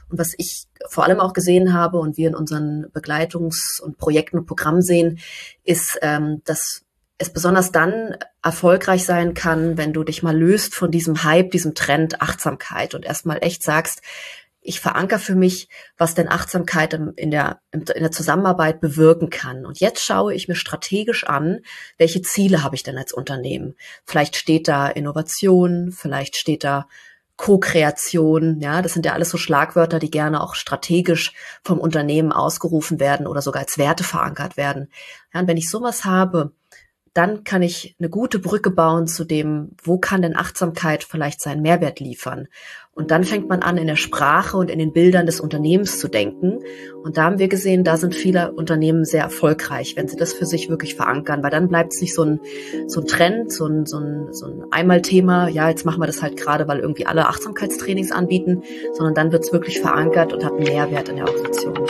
Und was ich vor allem auch gesehen habe und wir in unseren Begleitungs- und Projekten und Programmen sehen, ist, dass es besonders dann erfolgreich sein kann, wenn du dich mal löst von diesem Hype, diesem Trend Achtsamkeit und erstmal echt sagst, ich verankere für mich, was denn Achtsamkeit in der Zusammenarbeit bewirken kann. Und jetzt schaue ich mir strategisch an, welche Ziele habe ich denn als Unternehmen? Vielleicht steht da Innovation, vielleicht steht da Co-Kreation, ja, das sind ja alles so Schlagwörter, die gerne auch strategisch vom Unternehmen ausgerufen werden oder sogar als Werte verankert werden. Ja, und wenn ich sowas habe, dann kann ich eine gute Brücke bauen zu dem, wo kann denn Achtsamkeit vielleicht seinen Mehrwert liefern? Und dann fängt man an, in der Sprache und in den Bildern des Unternehmens zu denken. Und da haben wir gesehen, da sind viele Unternehmen sehr erfolgreich, wenn sie das für sich wirklich verankern, weil dann bleibt es nicht so ein Trend, so ein Einmalthema, ja, jetzt machen wir das halt gerade, weil irgendwie alle Achtsamkeitstrainings anbieten, sondern dann wird es wirklich verankert und hat einen Mehrwert in der Organisation.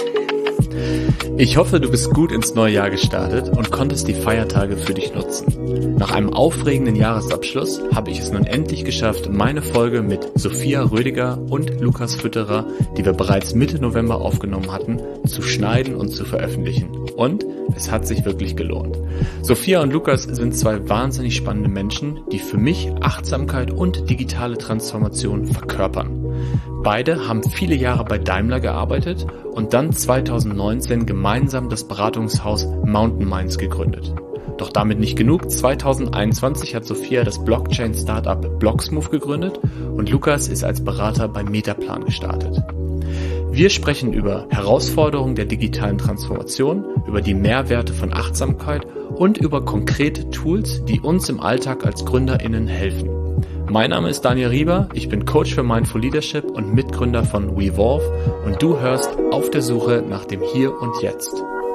Ich hoffe, du bist gut ins neue Jahr gestartet und konntest die Feiertage für dich nutzen. Nach einem aufregenden Jahresabschluss habe ich es nun endlich geschafft, meine Folge mit Sophia Rödiger und Lukas Fütterer, die wir bereits Mitte November aufgenommen hatten, zu schneiden und zu veröffentlichen. Und es hat sich wirklich gelohnt. Sophia und Lukas sind zwei wahnsinnig spannende Menschen, die für mich Achtsamkeit und digitale Transformation verkörpern. Beide haben viele Jahre bei Daimler gearbeitet und dann 2019 gemeinsam das Beratungshaus Mountain Minds gegründet. Doch damit nicht genug. 2021 hat Sophia das Blockchain-Startup Blocksmove gegründet und Lukas ist als Berater bei Metaplan gestartet. Wir sprechen über Herausforderungen der digitalen Transformation, über die Mehrwerte von Achtsamkeit und über konkrete Tools, die uns im Alltag als GründerInnen helfen. Mein Name ist Daniel Rieber, ich bin Coach für Mindful Leadership und Mitgründer von WeVolve und du hörst Auf der Suche nach dem Hier und Jetzt.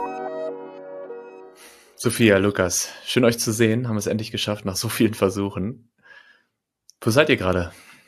Sophia, Lukas, schön euch zu sehen, haben es endlich geschafft nach so vielen Versuchen. Wo seid ihr gerade?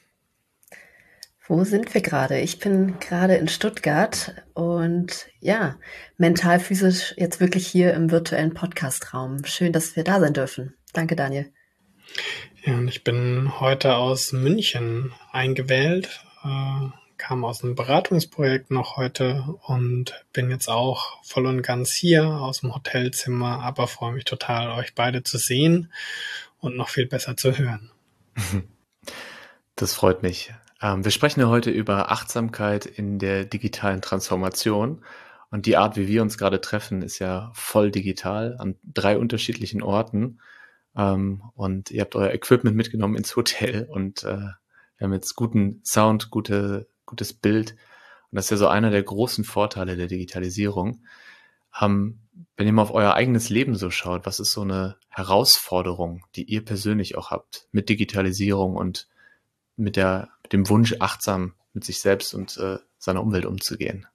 Wo sind wir gerade? Ich bin gerade in Stuttgart und ja, mental, physisch jetzt wirklich hier im virtuellen Podcast-Raum. Schön, dass wir da sein dürfen. Danke, Daniel. Ja, und ich bin heute aus München eingewählt, kam aus einem Beratungsprojekt noch heute und bin jetzt auch voll und ganz hier aus dem Hotelzimmer, aber freue mich total, euch beide zu sehen und noch viel besser zu hören. Das freut mich. Wir sprechen ja heute über Achtsamkeit in der digitalen Transformation und die Art, wie wir uns gerade treffen, ist ja voll digital an 3 unterschiedlichen Orten. Und ihr habt euer Equipment mitgenommen ins Hotel und wir haben jetzt guten Sound, gutes Bild. Und das ist ja so einer der großen Vorteile der Digitalisierung. Wenn ihr mal auf euer eigenes Leben so schaut, was ist so eine Herausforderung, die ihr persönlich auch habt mit Digitalisierung und mit dem Wunsch, achtsam mit sich selbst und seiner Umwelt umzugehen?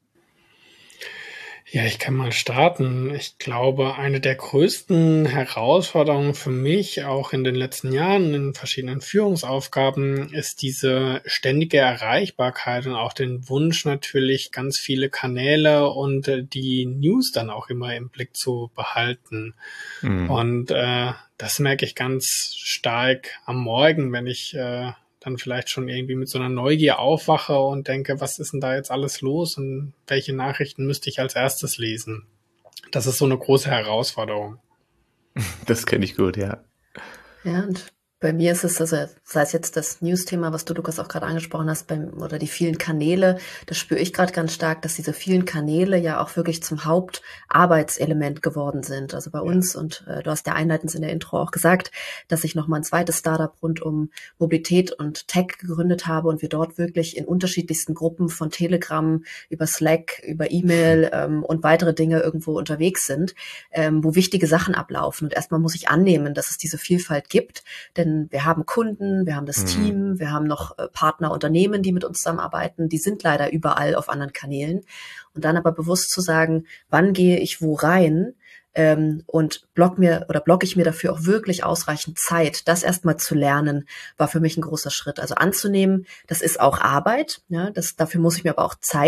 Ja, ich kann mal starten. Ich glaube, eine der größten Herausforderungen für mich, auch in den letzten Jahren in verschiedenen Führungsaufgaben, ist diese ständige Erreichbarkeit und auch den Wunsch natürlich, ganz viele Kanäle und die News dann auch immer im Blick zu behalten. Und das merke ich ganz stark am Morgen, wenn ich dann vielleicht schon irgendwie mit so einer Neugier aufwache und denke, was ist denn da jetzt alles los und welche Nachrichten müsste ich als erstes lesen? Das ist so eine große Herausforderung. Das kenne ich gut, ja. Ja, und bei mir ist es, also sei es jetzt das News-Thema, was du, Lukas, auch gerade angesprochen hast, oder die vielen Kanäle, das spüre ich gerade ganz stark, dass diese vielen Kanäle ja auch wirklich zum Hauptarbeitselement geworden sind. Also bei uns, und du hast ja einleitend in der Intro auch gesagt, dass ich nochmal ein zweites Startup rund um Mobilität und Tech gegründet habe und wir dort wirklich in unterschiedlichsten Gruppen von Telegram über Slack, über E-Mail und weitere Dinge irgendwo unterwegs sind, wo wichtige Sachen ablaufen. Und erstmal muss ich annehmen, dass es diese Vielfalt gibt, denn wir haben Kunden, wir haben das Team, wir haben noch Partner, Unternehmen, die mit uns zusammenarbeiten, die sind leider überall auf anderen Kanälen. Und dann aber bewusst zu sagen, wann gehe ich wo rein und blocke ich mir dafür auch wirklich ausreichend Zeit, das erstmal zu lernen, war für mich ein großer Schritt. Also anzunehmen, das ist auch Arbeit, ja, dafür muss ich mir aber auch Zeit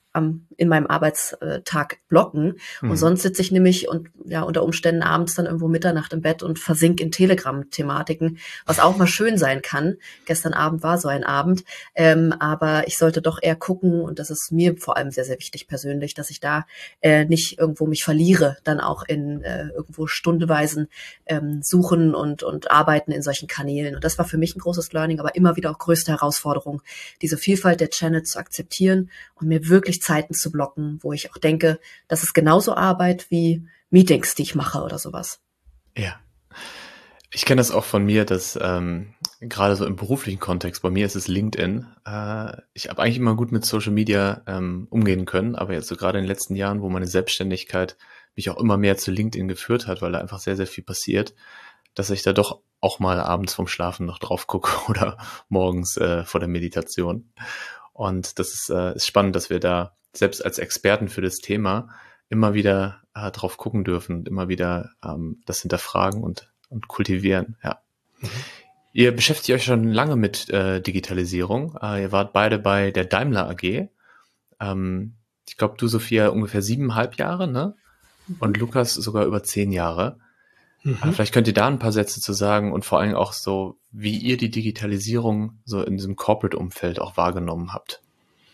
in meinem Arbeitstag blocken. Und sonst sitze ich nämlich und ja unter Umständen abends dann irgendwo Mitternacht im Bett und versink in Telegram-Thematiken, was auch mal schön sein kann. Gestern Abend war so ein Abend, aber ich sollte doch eher gucken, und das ist mir vor allem sehr, sehr wichtig persönlich, dass ich da nicht irgendwo mich verliere, dann auch in irgendwo stundenweisen Suchen und Arbeiten in solchen Kanälen. Und das war für mich ein großes Learning, aber immer wieder auch größte Herausforderung, diese Vielfalt der Channels zu akzeptieren und mir wirklich Zeiten zu blocken, wo ich auch denke, das ist genauso Arbeit wie Meetings, die ich mache oder sowas. Ja. Ich kenne das auch von mir, dass gerade so im beruflichen Kontext, bei mir ist es LinkedIn. Ich habe eigentlich immer gut mit Social Media umgehen können, aber jetzt so gerade in den letzten Jahren, wo meine Selbstständigkeit mich auch immer mehr zu LinkedIn geführt hat, weil da einfach sehr, sehr viel passiert, dass ich da doch auch mal abends vorm Schlafen noch drauf gucke oder morgens vor der Meditation. Und das ist spannend, dass wir da selbst als Experten für das Thema immer wieder drauf gucken dürfen und immer wieder das hinterfragen und kultivieren. Ja. Ihr beschäftigt euch schon lange mit Digitalisierung. Ihr wart beide bei der Daimler AG. Ich glaube, du, Sophia, ungefähr 7,5 Jahre, ne? Und Lukas sogar über 10 Jahre. Vielleicht könnt ihr da ein paar Sätze zu sagen und vor allem auch so, wie ihr die Digitalisierung so in diesem Corporate-Umfeld auch wahrgenommen habt.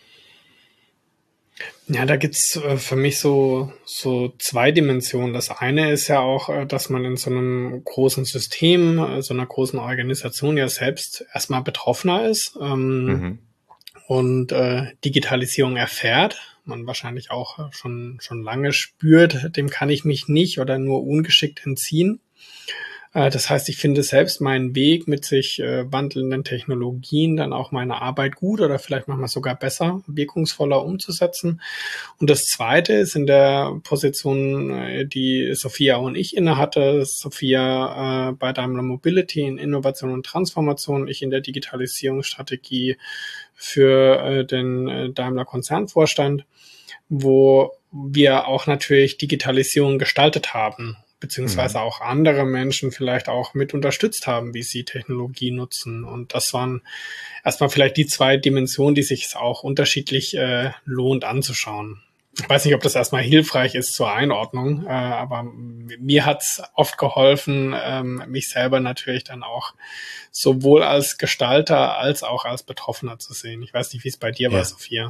Ja, da gibt's für mich so 2 Dimensionen. Das eine ist ja auch, dass man in so einem großen System, so einer großen Organisation ja selbst erstmal Betroffener ist und Digitalisierung erfährt. Man wahrscheinlich auch schon lange spürt, dem kann ich mich nicht oder nur ungeschickt entziehen. Das heißt, ich finde selbst meinen Weg mit sich wandelnden Technologien, dann auch meine Arbeit gut oder vielleicht manchmal sogar besser, wirkungsvoller umzusetzen. Und das Zweite ist in der Position, die Sophia und ich innehatte. Sophia bei Daimler Mobility in Innovation und Transformation, ich in der Digitalisierungsstrategie für den Daimler Konzernvorstand, wo wir auch natürlich Digitalisierung gestaltet haben, beziehungsweise auch andere Menschen vielleicht auch mit unterstützt haben, wie sie Technologie nutzen. Und das waren erstmal vielleicht die 2 Dimensionen, die sich auch unterschiedlich lohnt anzuschauen. Ich weiß nicht, ob das erstmal hilfreich ist zur Einordnung, aber mir hat's oft geholfen, mich selber natürlich dann auch sowohl als Gestalter als auch als Betroffener zu sehen. Ich weiß nicht, wie es bei dir war, Sophia.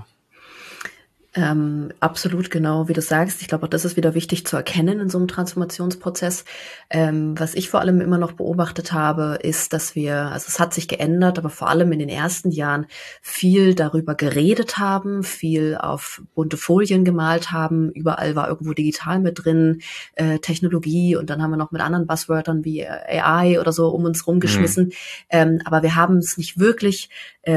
Absolut, genau, wie du sagst. Ich glaube, auch das ist wieder wichtig zu erkennen in so einem Transformationsprozess. Was ich vor allem immer noch beobachtet habe, ist, dass es hat sich geändert, aber vor allem in den ersten Jahren viel darüber geredet haben, viel auf bunte Folien gemalt haben. Überall war irgendwo digital mit drin, Technologie, und dann haben wir noch mit anderen Buzzwörtern wie AI oder so um uns rumgeschmissen. Aber wir haben es nicht wirklich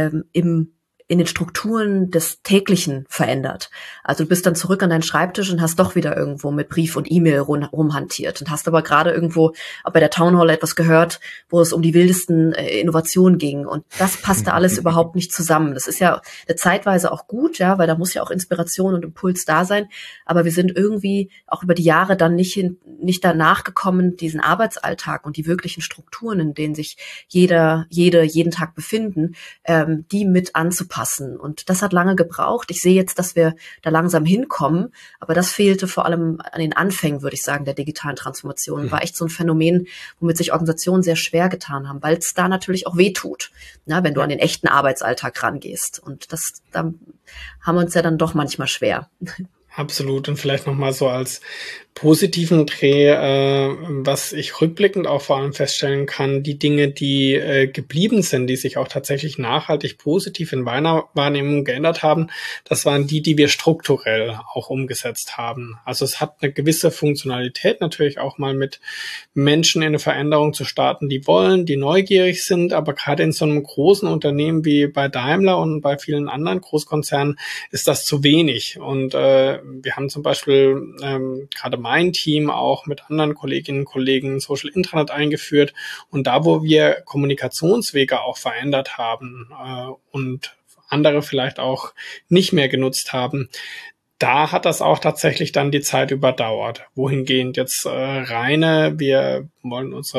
in den Strukturen des Täglichen verändert. Also du bist dann zurück an deinen Schreibtisch und hast doch wieder irgendwo mit Brief und E-Mail rumhantiert und hast aber gerade irgendwo bei der Town Hall etwas gehört, wo es um die wildesten Innovationen ging, und das passte alles überhaupt nicht zusammen. Das ist ja zeitweise auch gut, ja, weil da muss ja auch Inspiration und Impuls da sein, aber wir sind irgendwie auch über die Jahre dann nicht danach gekommen, diesen Arbeitsalltag und die wirklichen Strukturen, in denen sich jeden Tag befinden, die mit anzupassen. Und das hat lange gebraucht. Ich sehe jetzt, dass wir da langsam hinkommen, aber das fehlte vor allem an den Anfängen, würde ich sagen, der digitalen Transformation. War echt so ein Phänomen, womit sich Organisationen sehr schwer getan haben, weil es da natürlich auch wehtut, wenn du an den echten Arbeitsalltag rangehst. Und da haben wir uns ja dann doch manchmal schwer. Absolut. Und vielleicht nochmal so als positiven Dreh, was ich rückblickend auch vor allem feststellen kann, die Dinge, die geblieben sind, die sich auch tatsächlich nachhaltig positiv in meiner Wahrnehmung geändert haben, das waren die wir strukturell auch umgesetzt haben. Also es hat eine gewisse Funktionalität, natürlich auch mal mit Menschen in eine Veränderung zu starten, die wollen, die neugierig sind, aber gerade in so einem großen Unternehmen wie bei Daimler und bei vielen anderen Großkonzernen ist das zu wenig. Und wir haben zum Beispiel gerade mein Team auch mit anderen Kolleginnen und Kollegen Social Intranet eingeführt, und da, wo wir Kommunikationswege auch verändert haben und andere vielleicht auch nicht mehr genutzt haben, da hat das auch tatsächlich dann die Zeit überdauert. Wohingehend jetzt wir wollen unsere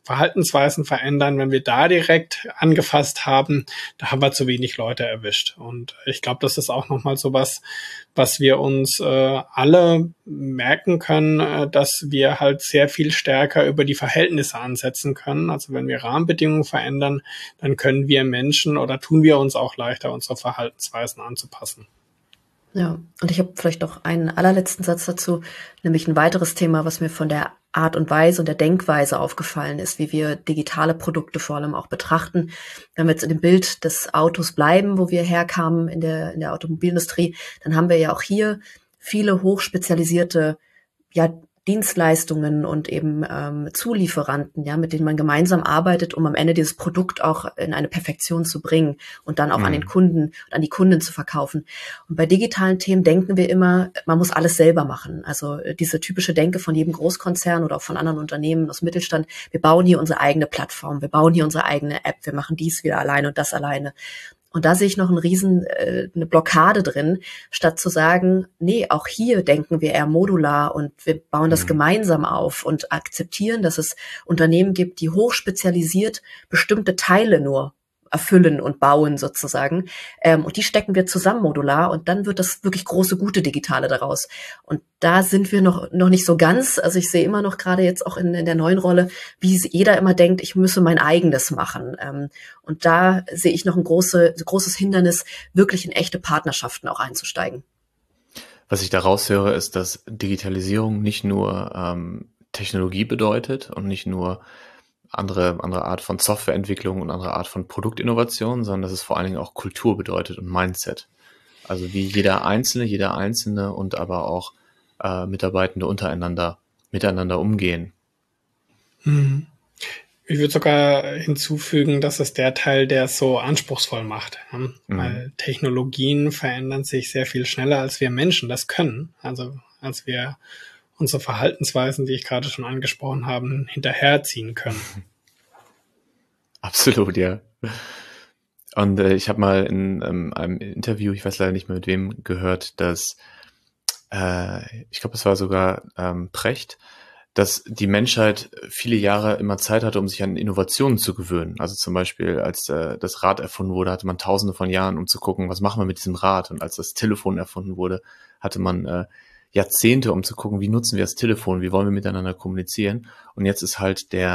Verhaltensweisen verändern, wenn wir da direkt angefasst haben, da haben wir zu wenig Leute erwischt. Und ich glaube, das ist auch nochmal so was wir uns alle merken können, dass wir halt sehr viel stärker über die Verhältnisse ansetzen können. Also wenn wir Rahmenbedingungen verändern, dann können wir Menschen oder tun wir uns auch leichter, unsere Verhaltensweisen anzupassen. Ja, und ich habe vielleicht noch einen allerletzten Satz dazu, nämlich ein weiteres Thema, was mir von der Art und Weise und der Denkweise aufgefallen ist, wie wir digitale Produkte vor allem auch betrachten. Wenn wir jetzt in dem Bild des Autos bleiben, wo wir herkamen in der Automobilindustrie, dann haben wir ja auch hier viele hochspezialisierte, ja, Dienstleistungen und eben Zulieferanten, ja, mit denen man gemeinsam arbeitet, um am Ende dieses Produkt auch in eine Perfektion zu bringen und dann auch an den Kunden und an die Kunden zu verkaufen. Und bei digitalen Themen denken wir immer, man muss alles selber machen. Also diese typische Denke von jedem Großkonzern oder auch von anderen Unternehmen aus dem Mittelstand, wir bauen hier unsere eigene Plattform, wir bauen hier unsere eigene App, wir machen dies wieder alleine und das alleine. Und da sehe ich noch eine Blockade drin, statt zu sagen, nee, auch hier denken wir eher modular und wir bauen das gemeinsam auf und akzeptieren, dass es Unternehmen gibt, die hochspezialisiert bestimmte Teile nur erfüllen und bauen sozusagen. Und die stecken wir zusammen modular und dann wird das wirklich große, gute Digitale daraus. Und da sind wir noch nicht so ganz. Also ich sehe immer noch gerade jetzt auch in der neuen Rolle, wie jeder immer denkt, ich müsse mein eigenes machen. Und da sehe ich noch ein großes Hindernis, wirklich in echte Partnerschaften auch einzusteigen. Was ich da raushöre, ist, dass Digitalisierung nicht nur Technologie bedeutet und nicht nur andere Art von Softwareentwicklung und andere Art von Produktinnovation, sondern dass es vor allen Dingen auch Kultur bedeutet und Mindset. Also wie jeder Einzelne und aber auch Mitarbeitende untereinander miteinander umgehen. Ich würde sogar hinzufügen, dass es der Teil, der es so anspruchsvoll macht. Weil Technologien verändern sich sehr viel schneller, als wir Menschen das können. Also als wir unsere Verhaltensweisen, die ich gerade schon angesprochen habe, hinterherziehen können. Absolut, ja. Und ich habe mal in einem Interview, ich weiß leider nicht mehr mit wem, gehört, dass, ich glaube, es war sogar Precht, dass die Menschheit viele Jahre immer Zeit hatte, um sich an Innovationen zu gewöhnen. Also zum Beispiel, als das Rad erfunden wurde, hatte man tausende von Jahren, um zu gucken, was machen wir mit diesem Rad. Und als das Telefon erfunden wurde, hatte man Jahrzehnte, um zu gucken, wie nutzen wir das Telefon, wie wollen wir miteinander kommunizieren. Und jetzt ist halt die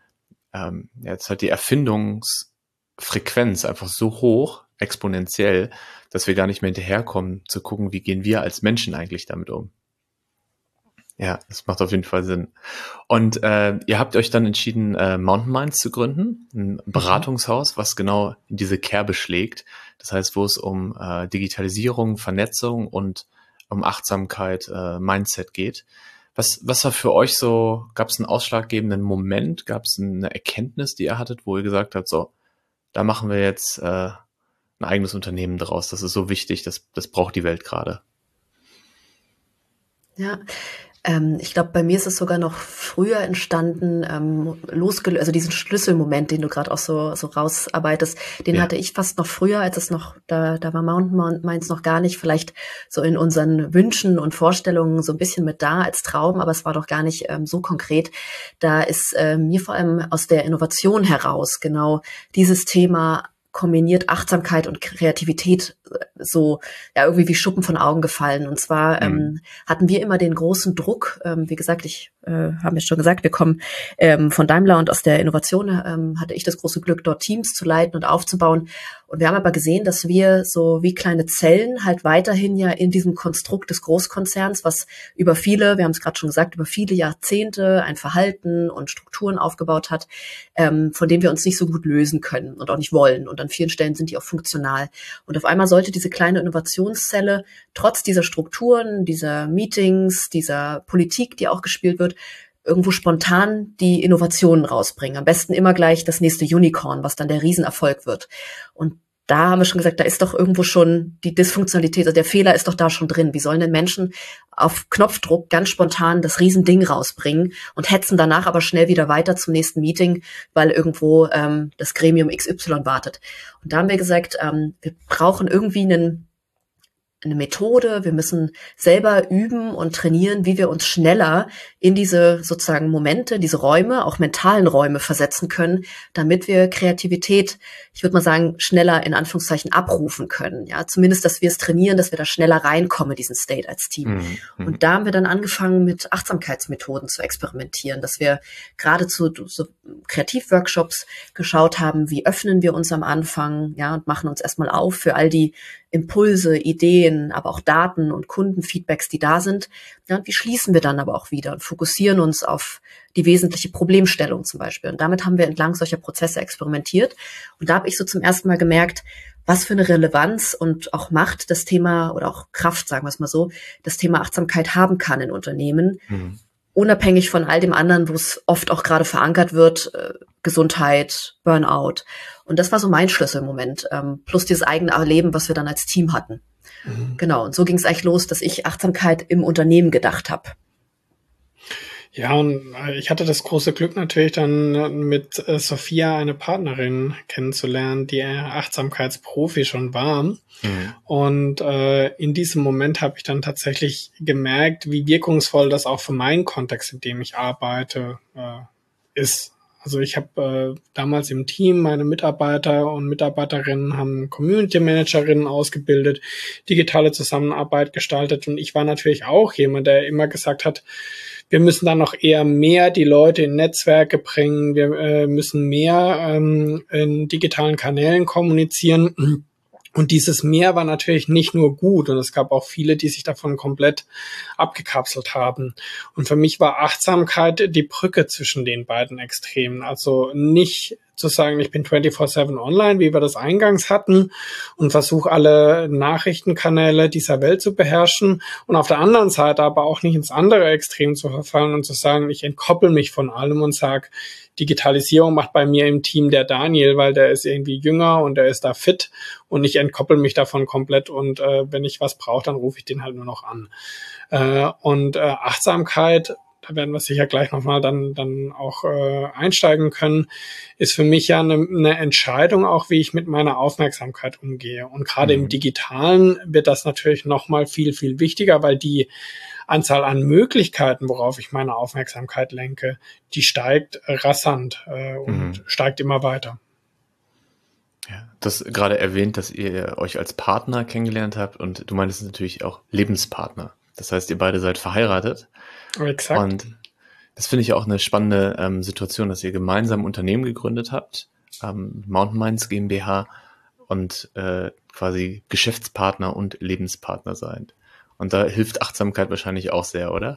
Erfindungsfrequenz einfach so hoch, exponentiell, dass wir gar nicht mehr hinterherkommen, zu gucken, wie gehen wir als Menschen eigentlich damit um. Ja, das macht auf jeden Fall Sinn. Und ihr habt euch dann entschieden, Mountain Minds zu gründen, ein Beratungshaus, was genau in diese Kerbe schlägt. Das heißt, wo es um Digitalisierung, Vernetzung und um Achtsamkeit, Mindset geht. Was war für euch so, gab es einen ausschlaggebenden Moment, gab es eine Erkenntnis, die ihr hattet, wo ihr gesagt habt, so, da machen wir jetzt ein eigenes Unternehmen draus, das ist so wichtig, das braucht die Welt gerade? Ja, ich glaube, bei mir ist es sogar noch früher entstanden, also diesen Schlüsselmoment, den du gerade auch so rausarbeitest, den hatte ich fast noch früher, als es noch, da war Mountain Minds noch gar nicht, vielleicht so in unseren Wünschen und Vorstellungen so ein bisschen mit da als Traum, aber es war doch gar nicht so konkret. Da ist mir vor allem aus der Innovation heraus genau dieses Thema kombiniert Achtsamkeit und Kreativität so ja irgendwie wie Schuppen von Augen gefallen. Und zwar hatten wir immer den großen Druck, wie gesagt, haben wir schon gesagt, wir kommen von Daimler und aus der Innovation hatte ich das große Glück, dort Teams zu leiten und aufzubauen. Und wir haben aber gesehen, dass wir so wie kleine Zellen halt weiterhin ja in diesem Konstrukt des Großkonzerns, was über viele, wir haben es gerade schon gesagt, über viele Jahrzehnte ein Verhalten und Strukturen aufgebaut hat, von denen wir uns nicht so gut lösen können und auch nicht wollen. Und an vielen Stellen sind die auch funktional. Und auf einmal sollte diese kleine Innovationszelle trotz dieser Strukturen, dieser Meetings, dieser Politik, die auch gespielt wird, irgendwo spontan die Innovationen rausbringen. Am besten immer gleich das nächste Unicorn, was dann der Riesenerfolg wird. Und da haben wir schon gesagt, da ist doch irgendwo schon die Dysfunktionalität, also der Fehler ist doch da schon drin. Wie sollen denn Menschen auf Knopfdruck ganz spontan das Riesending rausbringen und hetzen danach aber schnell wieder weiter zum nächsten Meeting, weil irgendwo das Gremium XY wartet. Und da haben wir gesagt, wir brauchen irgendwie eine Methode, wir müssen selber üben und trainieren, wie wir uns schneller in diese sozusagen Momente, diese Räume, auch mentalen Räume versetzen können, damit wir Kreativität, ich würde mal sagen, schneller in Anführungszeichen abrufen können. Ja, zumindest, dass wir es trainieren, dass wir da schneller reinkommen, diesen State als Team. Und da haben wir dann angefangen, mit Achtsamkeitsmethoden zu experimentieren, dass wir gerade zu so Kreativworkshops geschaut haben, wie öffnen wir uns am Anfang, ja, und machen uns erstmal auf für all die Impulse, Ideen, aber auch Daten und Kundenfeedbacks, die da sind. Ja, und wie schließen wir dann aber auch wieder und fokussieren uns auf die wesentliche Problemstellung zum Beispiel. Und damit haben wir entlang solcher Prozesse experimentiert. Und da habe ich so zum ersten Mal gemerkt, was für eine Relevanz und auch Macht das Thema oder auch Kraft, sagen wir es mal so, das Thema Achtsamkeit haben kann in Unternehmen. Unabhängig von all dem anderen, wo es oft auch gerade verankert wird, Gesundheit, Burnout. Und das war so mein Schlüsselmoment, plus dieses eigene Erleben, was wir dann als Team hatten. Genau, und so ging es eigentlich los, dass ich Achtsamkeit im Unternehmen gedacht habe. Ja, und ich hatte das große Glück natürlich dann mit Sophia eine Partnerin kennenzulernen, die Achtsamkeitsprofi schon war. Und in diesem Moment habe ich dann tatsächlich gemerkt, wie wirkungsvoll das auch für meinen Kontext, in dem ich arbeite, ist. Also ich habe damals im Team meine Mitarbeiter und Mitarbeiterinnen haben Community Managerinnen ausgebildet, digitale Zusammenarbeit gestaltet, und ich war natürlich auch jemand, der immer gesagt hat, wir müssen dann noch eher mehr die Leute in Netzwerke bringen, wir müssen mehr in digitalen Kanälen kommunizieren. Und dieses Mehr war natürlich nicht nur gut, und es gab auch viele, die sich davon komplett abgekapselt haben. Und für mich war Achtsamkeit die Brücke zwischen den beiden Extremen. Also nicht zu sagen, ich bin 24/7 online, wie wir das eingangs hatten, und versuche alle Nachrichtenkanäle dieser Welt zu beherrschen, und auf der anderen Seite aber auch nicht ins andere Extrem zu verfallen und zu sagen, ich entkoppel mich von allem und sage, Digitalisierung macht bei mir im Team der Daniel, weil der ist irgendwie jünger und der ist da fit, und ich entkoppel mich davon komplett, und wenn ich was brauche, dann rufe ich den halt nur noch an. Und Achtsamkeit, da werden wir sicher gleich nochmal dann auch einsteigen können, ist für mich ja eine Entscheidung auch, wie ich mit meiner Aufmerksamkeit umgehe. Und gerade im Digitalen wird das natürlich nochmal viel, viel wichtiger, weil die Anzahl an Möglichkeiten, worauf ich meine Aufmerksamkeit lenke, die steigt rasant und steigt immer weiter. Ja, das gerade erwähnt, dass ihr euch als Partner kennengelernt habt, und du meintest natürlich auch Lebenspartner. Das heißt, ihr beide seid verheiratet. Exakt. Und das finde ich auch eine spannende Situation, dass ihr gemeinsam ein Unternehmen gegründet habt, Mountain Minds GmbH, und quasi Geschäftspartner und Lebenspartner seid. Und da hilft Achtsamkeit wahrscheinlich auch sehr, oder?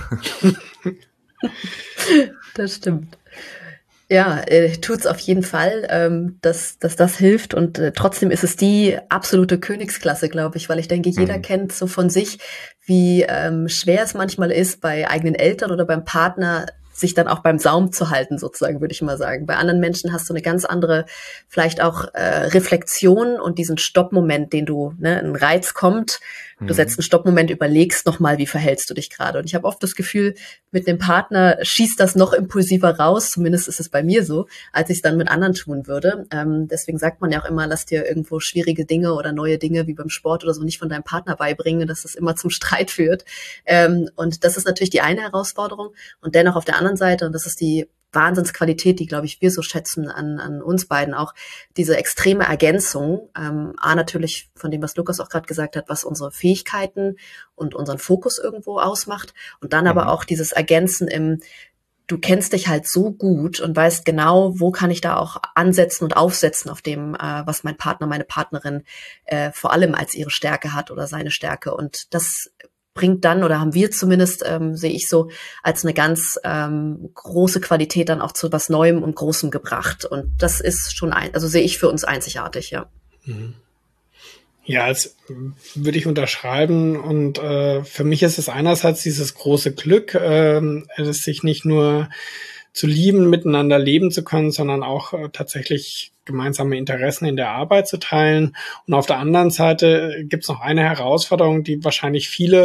Das stimmt. Ja, tut's auf jeden Fall, dass das hilft, und trotzdem ist es die absolute Königsklasse, glaube ich, weil ich denke, jeder kennt so von sich, wie schwer es manchmal ist, bei eigenen Eltern oder beim Partner sich dann auch beim Saum zu halten, sozusagen, würde ich mal sagen. Bei anderen Menschen hast du eine ganz andere, vielleicht auch Reflexion und diesen Stoppmoment, den du, ein Reiz kommt, du setzt einen Stoppmoment, überlegst nochmal, wie verhältst du dich gerade. Und ich habe oft das Gefühl, mit einem Partner schießt das noch impulsiver raus, zumindest ist es bei mir so, als ich es dann mit anderen tun würde. Deswegen sagt man ja auch immer, lass dir irgendwo schwierige Dinge oder neue Dinge wie beim Sport oder so nicht von deinem Partner beibringen, dass es immer zum Streit führt. Und das ist natürlich die eine Herausforderung. Und dennoch auf der anderen Seite, und das ist die Wahnsinnsqualität, die, glaube ich, wir so schätzen an uns beiden auch, diese extreme Ergänzung, natürlich von dem, was Lukas auch gerade gesagt hat, was unsere Fähigkeiten und unseren Fokus irgendwo ausmacht, und dann aber auch dieses Ergänzen du kennst dich halt so gut und weißt genau, wo kann ich da auch ansetzen und aufsetzen auf dem, was mein Partner, meine Partnerin vor allem als ihre Stärke hat oder seine Stärke, und das bringt dann, oder haben wir zumindest, sehe ich so, als eine ganz große Qualität dann auch zu was Neuem und Großem gebracht. Und das ist schon, also sehe ich für uns einzigartig, ja. Ja, das würde ich unterschreiben. Und für mich ist es einerseits dieses große Glück, es sich nicht nur zu lieben, miteinander leben zu können, sondern auch tatsächlich gemeinsame Interessen in der Arbeit zu teilen. Und auf der anderen Seite gibt es noch eine Herausforderung, die wahrscheinlich viele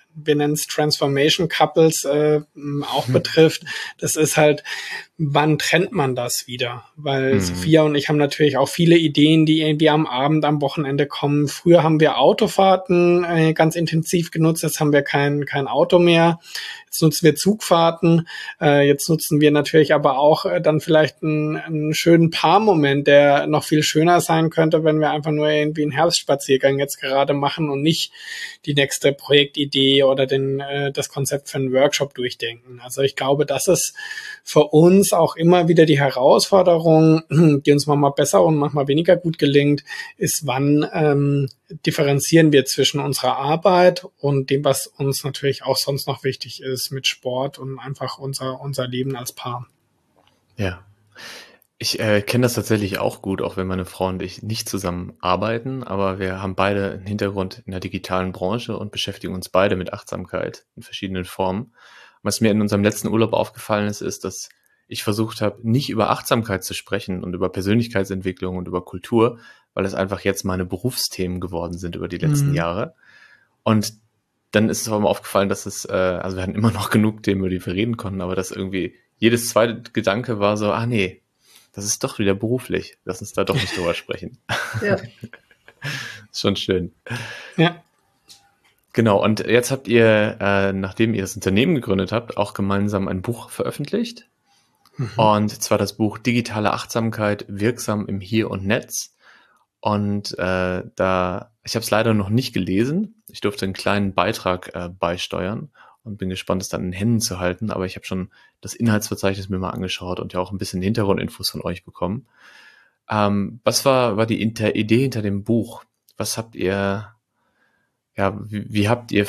wir nennen es Transformation Couples, auch betrifft. Das ist halt, wann trennt man das wieder? Weil Sophia und ich haben natürlich auch viele Ideen, die irgendwie am Abend, am Wochenende kommen. Früher haben wir Autofahrten ganz intensiv genutzt, jetzt haben wir kein Auto mehr. Jetzt nutzen wir Zugfahrten. Jetzt nutzen wir natürlich aber auch dann vielleicht einen schönen Paarmoment, der noch viel schöner sein könnte, wenn wir einfach nur irgendwie einen Herbstspaziergang jetzt gerade machen und nicht die nächste Projektidee oder das Konzept für einen Workshop durchdenken. Also ich glaube, das ist für uns auch immer wieder die Herausforderung, die uns manchmal besser und manchmal weniger gut gelingt, ist, wann differenzieren wir zwischen unserer Arbeit und dem, was uns natürlich auch sonst noch wichtig ist mit Sport und einfach unser Leben als Paar. Ja. Ich kenne das tatsächlich auch gut, auch wenn meine Frau und ich nicht zusammen arbeiten, aber wir haben beide einen Hintergrund in der digitalen Branche und beschäftigen uns beide mit Achtsamkeit in verschiedenen Formen. Was mir in unserem letzten Urlaub aufgefallen ist, dass ich versucht habe, nicht über Achtsamkeit zu sprechen und über Persönlichkeitsentwicklung und über Kultur, weil es einfach jetzt meine Berufsthemen geworden sind über die letzten Jahre. Und dann ist es aber mal aufgefallen, dass also wir hatten immer noch genug Themen, über die wir reden konnten, aber dass irgendwie jedes zweite Gedanke war so, nee, das ist doch wieder beruflich. Lass uns da doch nicht drüber sprechen. Ja. Ist schon schön. Ja. Genau, und jetzt habt ihr, nachdem ihr das Unternehmen gegründet habt, auch gemeinsam ein Buch veröffentlicht. Und zwar das Buch Digitale Achtsamkeit, wirksam im Hier und Netz. Und ich habe es leider noch nicht gelesen. Ich durfte einen kleinen Beitrag beisteuern und bin gespannt, es dann in Händen zu halten. Aber ich habe schon das Inhaltsverzeichnis mir mal angeschaut und ja auch ein bisschen Hintergrundinfos von euch bekommen. Was war die Idee hinter dem Buch? Was habt ihr, wie hat die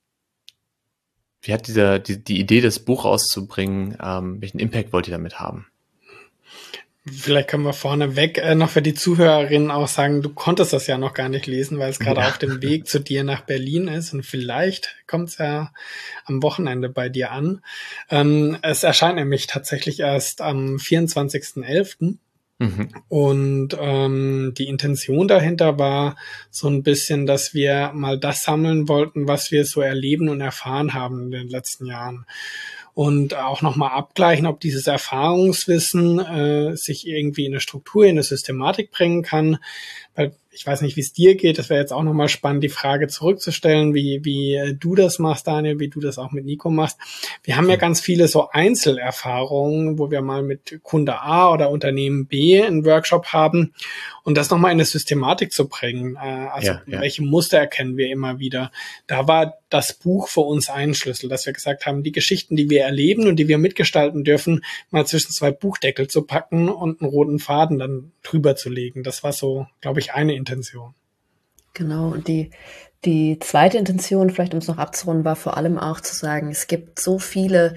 Idee, das Buch rauszubringen, welchen Impact wollt ihr damit haben? Vielleicht können wir vorneweg noch für die Zuhörerinnen auch sagen, du konntest das ja noch gar nicht lesen, weil es gerade auf dem Weg zu dir nach Berlin ist und vielleicht kommt es ja am Wochenende bei dir an. Es erscheint nämlich tatsächlich erst am 24.11. Und die Intention dahinter war so ein bisschen, dass wir mal das sammeln wollten, was wir so erleben und erfahren haben in den letzten Jahren. Und auch nochmal abgleichen, ob dieses Erfahrungswissen sich irgendwie in eine Struktur, in eine Systematik bringen kann. Weil ich weiß nicht, wie es dir geht. Das wäre jetzt auch nochmal spannend, die Frage zurückzustellen, wie du das machst, Daniel, wie du das auch mit Nico machst. Wir haben ja ganz viele so Einzelerfahrungen, wo wir mal mit Kunde A oder Unternehmen B einen Workshop haben und das nochmal in eine Systematik zu bringen. Welche Muster erkennen wir immer wieder. Da war das Buch für uns ein Schlüssel, dass wir gesagt haben, die Geschichten, die wir erleben und die wir mitgestalten dürfen, mal zwischen zwei Buchdeckel zu packen und einen roten Faden dann drüber zu legen. Das war so, glaube ich, eine Intention. Genau, und die zweite Intention, vielleicht um es noch abzurunden, war vor allem auch zu sagen, es gibt so viele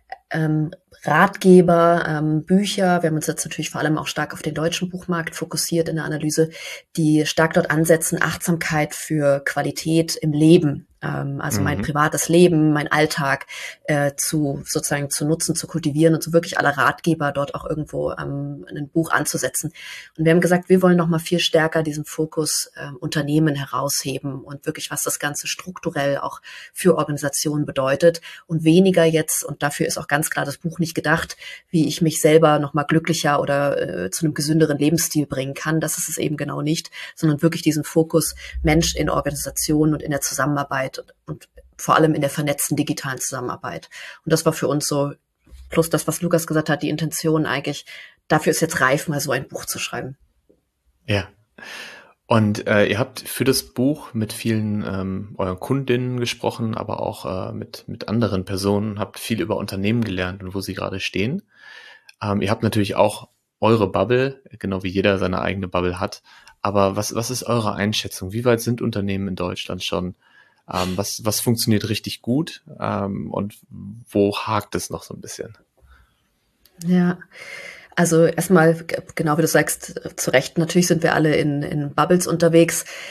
Ratgeber, Bücher, wir haben uns jetzt natürlich vor allem auch stark auf den deutschen Buchmarkt fokussiert in der Analyse, die stark dort ansetzen, Achtsamkeit für Qualität im Leben, also mein privates Leben, mein Alltag zu nutzen, zu kultivieren und so wirklich alle Ratgeber dort auch irgendwo in ein Buch anzusetzen. Und wir haben gesagt, wir wollen noch mal viel stärker diesen Fokus Unternehmen herausheben und wirklich, was das Ganze strukturell auch für Organisationen bedeutet und weniger jetzt, und dafür ist auch ganz klar das Buch nicht gedacht, wie ich mich selber noch mal glücklicher oder zu einem gesünderen Lebensstil bringen kann. Das ist es eben genau nicht, sondern wirklich diesen Fokus Mensch in Organisationen und in der Zusammenarbeit und vor allem in der vernetzten digitalen Zusammenarbeit. Und das war für uns so, plus das, was Lukas gesagt hat, die Intention eigentlich, dafür ist jetzt reif, mal so ein Buch zu schreiben. Ja. Und ihr habt für das Buch mit vielen euren Kundinnen gesprochen, aber auch mit anderen Personen, habt viel über Unternehmen gelernt und wo sie gerade stehen. Ihr habt natürlich auch eure Bubble, genau wie jeder seine eigene Bubble hat. Aber was ist eure Einschätzung? Wie weit sind Unternehmen in Deutschland schon? Was funktioniert richtig gut und wo hakt es noch so ein bisschen? Ja, also erstmal, genau wie du sagst, zu Recht, natürlich sind wir alle in Bubbles unterwegs.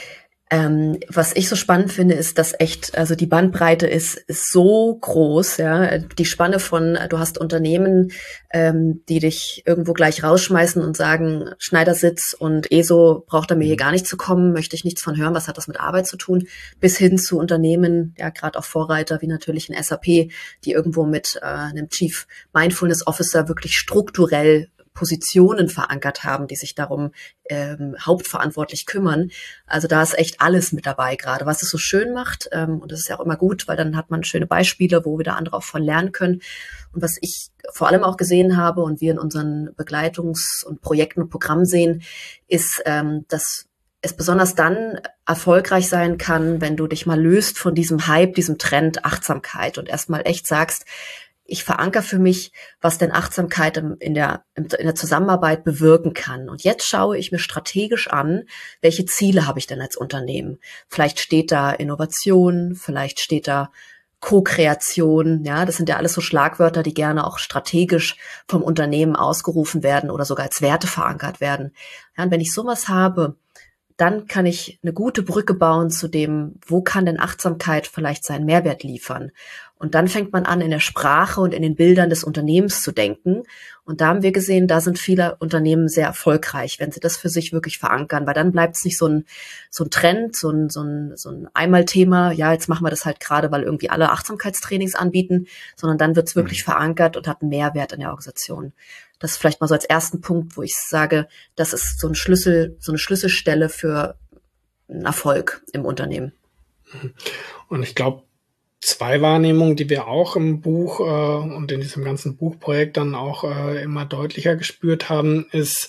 Was ich so spannend finde, ist, dass echt, also die Bandbreite ist so groß, ja. Die Spanne von, du hast Unternehmen, die dich irgendwo gleich rausschmeißen und sagen, Schneidersitz und ESO braucht er mir hier gar nicht zu kommen, möchte ich nichts von hören, was hat das mit Arbeit zu tun, bis hin zu Unternehmen, ja, gerade auch Vorreiter wie natürlich ein SAP, die irgendwo mit einem Chief Mindfulness Officer wirklich strukturell Positionen verankert haben, die sich darum hauptverantwortlich kümmern. Also da ist echt alles mit dabei gerade, was es so schön macht. Und das ist ja auch immer gut, weil dann hat man schöne Beispiele, wo wieder andere auch von lernen können. Und was ich vor allem auch gesehen habe und wir in unseren Begleitungs- und Projekten und Programmen sehen, ist, dass es besonders dann erfolgreich sein kann, wenn du dich mal löst von diesem Hype, diesem Trend Achtsamkeit und erstmal echt sagst, ich verankere für mich, was denn Achtsamkeit in der Zusammenarbeit bewirken kann. Und jetzt schaue ich mir strategisch an, welche Ziele habe ich denn als Unternehmen? Vielleicht steht da Innovation, vielleicht steht da Co-Kreation. Ja, das sind ja alles so Schlagwörter, die gerne auch strategisch vom Unternehmen ausgerufen werden oder sogar als Werte verankert werden. Ja, und wenn ich sowas habe, dann kann ich eine gute Brücke bauen zu dem, wo kann denn Achtsamkeit vielleicht seinen Mehrwert liefern? Und dann fängt man an, in der Sprache und in den Bildern des Unternehmens zu denken. Und da haben wir gesehen, da sind viele Unternehmen sehr erfolgreich, wenn sie das für sich wirklich verankern, weil dann bleibt es nicht so ein Trend, so ein Einmalthema, ja, jetzt machen wir das halt gerade, weil irgendwie alle Achtsamkeitstrainings anbieten, sondern dann wird es wirklich verankert und hat einen Mehrwert in der Organisation. Das ist vielleicht mal so als ersten Punkt, wo ich sage, das ist so ein Schlüssel, so eine Schlüsselstelle für einen Erfolg im Unternehmen. Und ich glaube, zwei Wahrnehmungen, die wir auch im Buch und in diesem ganzen Buchprojekt dann auch immer deutlicher gespürt haben, ist,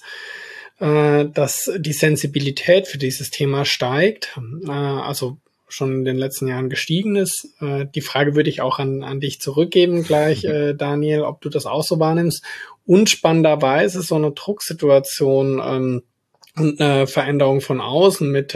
dass die Sensibilität für dieses Thema steigt, also schon in den letzten Jahren gestiegen ist. Die Frage würde ich auch an dich zurückgeben gleich, Daniel, ob du das auch so wahrnimmst. Und spannenderweise so eine Drucksituation und eine Veränderung von außen mit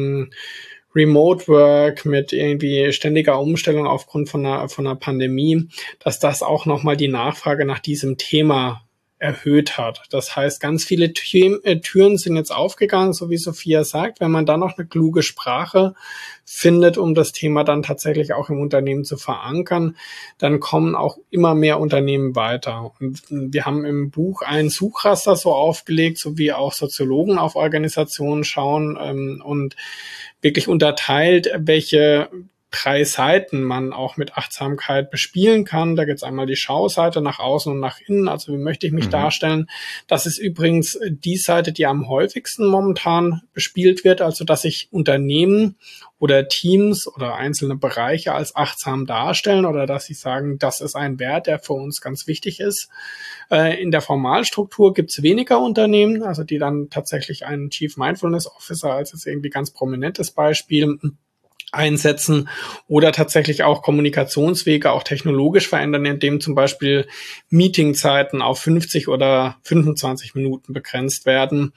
Remote Work, mit irgendwie ständiger Umstellung aufgrund von einer Pandemie, dass das auch nochmal die Nachfrage nach diesem Thema erhöht hat. Das heißt, ganz viele Türen sind jetzt aufgegangen, so wie Sophia sagt, wenn man dann noch eine kluge Sprache findet, um das Thema dann tatsächlich auch im Unternehmen zu verankern, dann kommen auch immer mehr Unternehmen weiter. Und wir haben im Buch ein Suchraster so aufgelegt, so wie auch Soziologen auf Organisationen schauen und wirklich unterteilt, welche 3 Seiten man auch mit Achtsamkeit bespielen kann. Da gibt es einmal die Schauseite nach außen und nach innen, also wie möchte ich mich darstellen. Das ist übrigens die Seite, die am häufigsten momentan bespielt wird, also dass sich Unternehmen oder Teams oder einzelne Bereiche als achtsam darstellen oder dass sie sagen, das ist ein Wert, der für uns ganz wichtig ist. In der Formalstruktur gibt es weniger Unternehmen, also die dann tatsächlich einen Chief Mindfulness Officer als jetzt irgendwie ganz prominentes Beispiel einsetzen oder tatsächlich auch Kommunikationswege auch technologisch verändern, indem zum Beispiel Meetingzeiten auf 50 oder 25 Minuten begrenzt werden,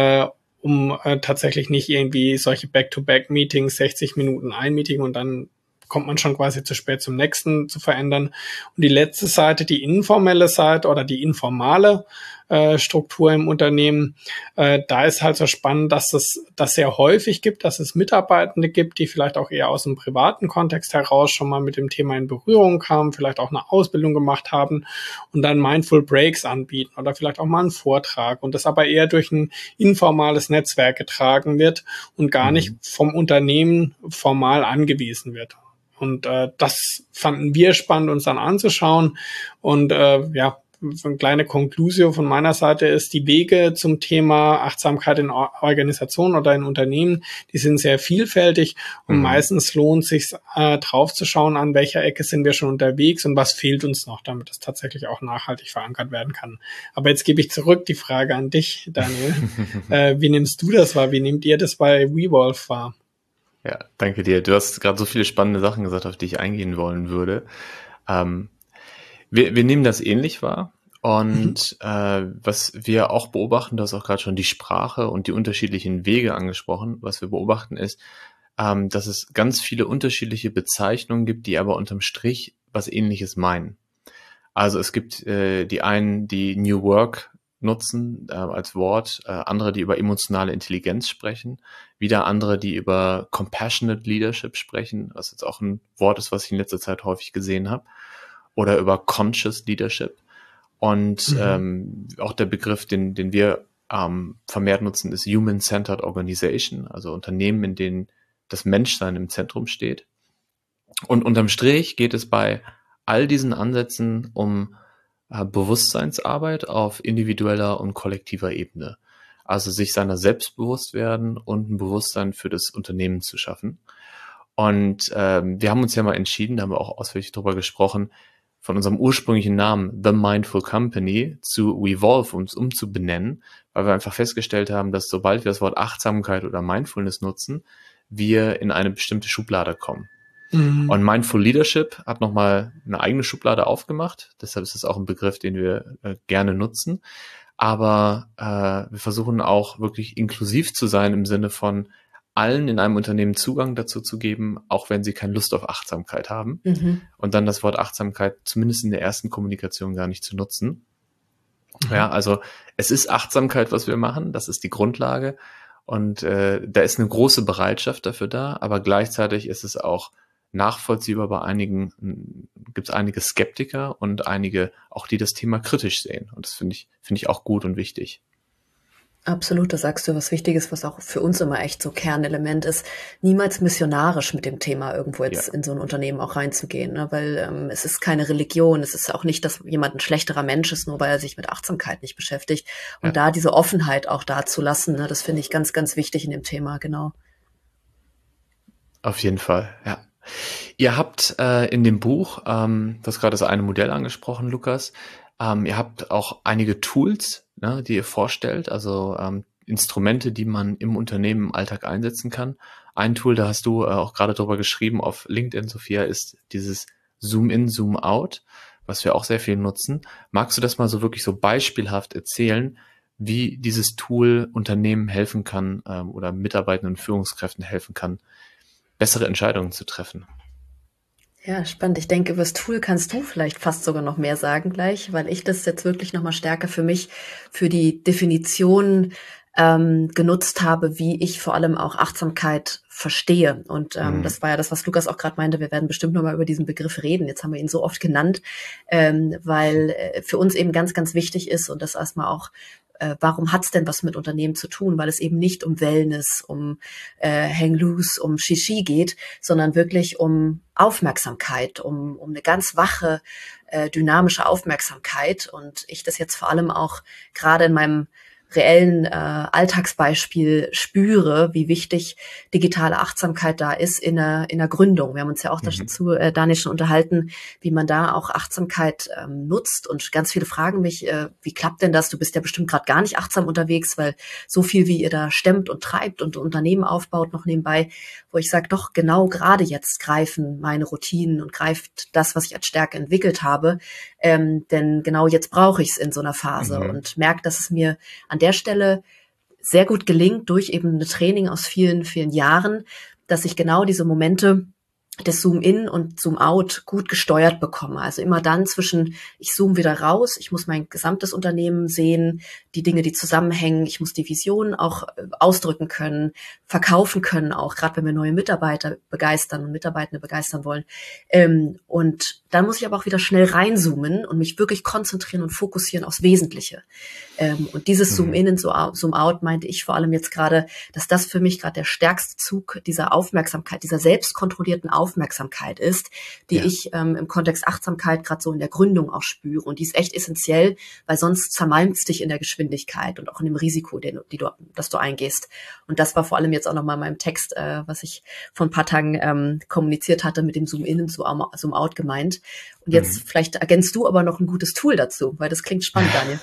um tatsächlich nicht irgendwie solche Back-to-Back-Meetings, 60 Minuten ein Meeting und dann kommt man schon quasi zu spät zum nächsten zu verändern. Und die letzte Seite, die informelle Seite oder die informale Struktur im Unternehmen, da ist halt so spannend, dass es das sehr häufig gibt, dass es Mitarbeitende gibt, die vielleicht auch eher aus dem privaten Kontext heraus schon mal mit dem Thema in Berührung kamen, vielleicht auch eine Ausbildung gemacht haben und dann Mindful Breaks anbieten oder vielleicht auch mal einen Vortrag und das aber eher durch ein informales Netzwerk getragen wird und gar nicht vom Unternehmen formal angewiesen wird. Und das fanden wir spannend, uns dann anzuschauen. Und eine kleine Konklusio von meiner Seite ist, die Wege zum Thema Achtsamkeit in Organisationen oder in Unternehmen, die sind sehr vielfältig und meistens lohnt es sich drauf zu schauen, an welcher Ecke sind wir schon unterwegs und was fehlt uns noch, damit es tatsächlich auch nachhaltig verankert werden kann. Aber jetzt gebe ich zurück die Frage an dich, Daniel. Wie nimmst du das wahr? Wie nehmt ihr das bei WeWolf wahr? Ja, danke dir. Du hast gerade so viele spannende Sachen gesagt, auf die ich eingehen wollen würde. Wir nehmen das ähnlich wahr und was wir auch beobachten, du hast auch gerade schon die Sprache und die unterschiedlichen Wege angesprochen. Was wir beobachten ist, dass es ganz viele unterschiedliche Bezeichnungen gibt, die aber unterm Strich was Ähnliches meinen. Also es gibt die einen, die New Work nutzen als Wort, andere, die über emotionale Intelligenz sprechen, wieder andere, die über Compassionate Leadership sprechen, was jetzt auch ein Wort ist, was ich in letzter Zeit häufig gesehen habe, oder über Conscious Leadership. Und auch der Begriff, den wir vermehrt nutzen, ist Human-Centered Organization, also Unternehmen, in denen das Menschsein im Zentrum steht. Und unterm Strich geht es bei all diesen Ansätzen um Bewusstseinsarbeit auf individueller und kollektiver Ebene. Also sich seiner selbst bewusst werden und ein Bewusstsein für das Unternehmen zu schaffen. Und wir haben uns ja mal entschieden, da haben wir auch ausführlich drüber gesprochen, von unserem ursprünglichen Namen The Mindful Company zu Wevolve, um es umzubenennen, weil wir einfach festgestellt haben, dass sobald wir das Wort Achtsamkeit oder Mindfulness nutzen, wir in eine bestimmte Schublade kommen. Und Mindful Leadership hat nochmal eine eigene Schublade aufgemacht. Deshalb ist es auch ein Begriff, den wir gerne nutzen. Aber wir versuchen auch wirklich inklusiv zu sein im Sinne von allen in einem Unternehmen Zugang dazu zu geben, auch wenn sie keine Lust auf Achtsamkeit haben. Und dann das Wort Achtsamkeit zumindest in der ersten Kommunikation gar nicht zu nutzen. Ja, also es ist Achtsamkeit, was wir machen. Das ist die Grundlage. Und da ist eine große Bereitschaft dafür da. Aber gleichzeitig ist es auch nachvollziehbar bei einigen, gibt es einige Skeptiker und einige auch, die das Thema kritisch sehen. Und das finde ich auch gut und wichtig. Absolut, da sagst du was Wichtiges, was auch für uns immer echt so Kernelement ist, niemals missionarisch mit dem Thema irgendwo jetzt in so ein Unternehmen auch reinzugehen, ne? Weil es ist keine Religion, es ist auch nicht, dass jemand ein schlechterer Mensch ist, nur weil er sich mit Achtsamkeit nicht beschäftigt. Und da diese Offenheit auch da zu lassen, ne? Das finde ich ganz, ganz wichtig in dem Thema, genau. Auf jeden Fall, ja. Ihr habt in dem Buch, du hast gerade das eine Modell angesprochen, Lukas, ihr habt auch einige Tools, ne, die ihr vorstellt, also Instrumente, die man im Unternehmen im Alltag einsetzen kann. Ein Tool, da hast du auch gerade drüber geschrieben auf LinkedIn, Sophia, ist dieses Zoom-in, Zoom-out, was wir auch sehr viel nutzen. Magst du das mal so wirklich so beispielhaft erzählen, wie dieses Tool Unternehmen helfen kann oder Mitarbeitenden und Führungskräften helfen kann, bessere Entscheidungen zu treffen? Ja, spannend. Ich denke, über das Tool kannst du vielleicht fast sogar noch mehr sagen gleich, weil ich das jetzt wirklich nochmal stärker für mich, für die Definition genutzt habe, wie ich vor allem auch Achtsamkeit verstehe. Und das war ja das, was Lukas auch gerade meinte. Wir werden bestimmt nochmal über diesen Begriff reden. Jetzt haben wir ihn so oft genannt, weil für uns eben ganz, ganz wichtig ist und das erstmal auch warum hat's denn was mit Unternehmen zu tun? Weil es eben nicht um Wellness, um Hang Loose, um Shishi geht, sondern wirklich um Aufmerksamkeit, um eine ganz wache, dynamische Aufmerksamkeit. Und ich das jetzt vor allem auch gerade in meinem reellen Alltagsbeispiel spüre, wie wichtig digitale Achtsamkeit da ist in der Gründung. Wir haben uns ja auch dazu, Daniel, schon unterhalten, wie man da auch Achtsamkeit nutzt. Und ganz viele fragen mich, wie klappt denn das? Du bist ja bestimmt gerade gar nicht achtsam unterwegs, weil so viel, wie ihr da stemmt und treibt und Unternehmen aufbaut noch nebenbei, wo ich sage, doch genau gerade jetzt greifen meine Routinen und greift das, was ich als Stärke entwickelt habe. Denn genau jetzt brauche ich es in so einer Phase und merke, dass es mir an der Stelle sehr gut gelingt, durch eben ein Training aus vielen, vielen Jahren, dass ich genau diese Momente des Zoom-in und Zoom-out gut gesteuert bekomme. Also immer dann zwischen, ich zoome wieder raus, ich muss mein gesamtes Unternehmen sehen, die Dinge, die zusammenhängen, ich muss die Vision auch ausdrücken können, verkaufen können, auch gerade wenn wir neue Mitarbeiter begeistern und Mitarbeitende begeistern wollen. Und dann muss ich aber auch wieder schnell reinzoomen und mich wirklich konzentrieren und fokussieren aufs Wesentliche. Und dieses Zoom-in und Zoom-out meinte ich vor allem jetzt gerade, dass das für mich gerade der stärkste Zug dieser Aufmerksamkeit, dieser selbstkontrollierten Aufmerksamkeit ist, die ich im Kontext Achtsamkeit gerade so in der Gründung auch spüre. Und die ist echt essentiell, weil sonst zermalmst dich in der Geschwindigkeit und auch in dem Risiko, das du eingehst. Und das war vor allem jetzt auch nochmal in meinem Text, was ich vor ein paar Tagen kommuniziert hatte, mit dem Zoom-in und Zoom-out gemeint. Und jetzt vielleicht ergänzt du aber noch ein gutes Tool dazu, weil das klingt spannend, Daniel.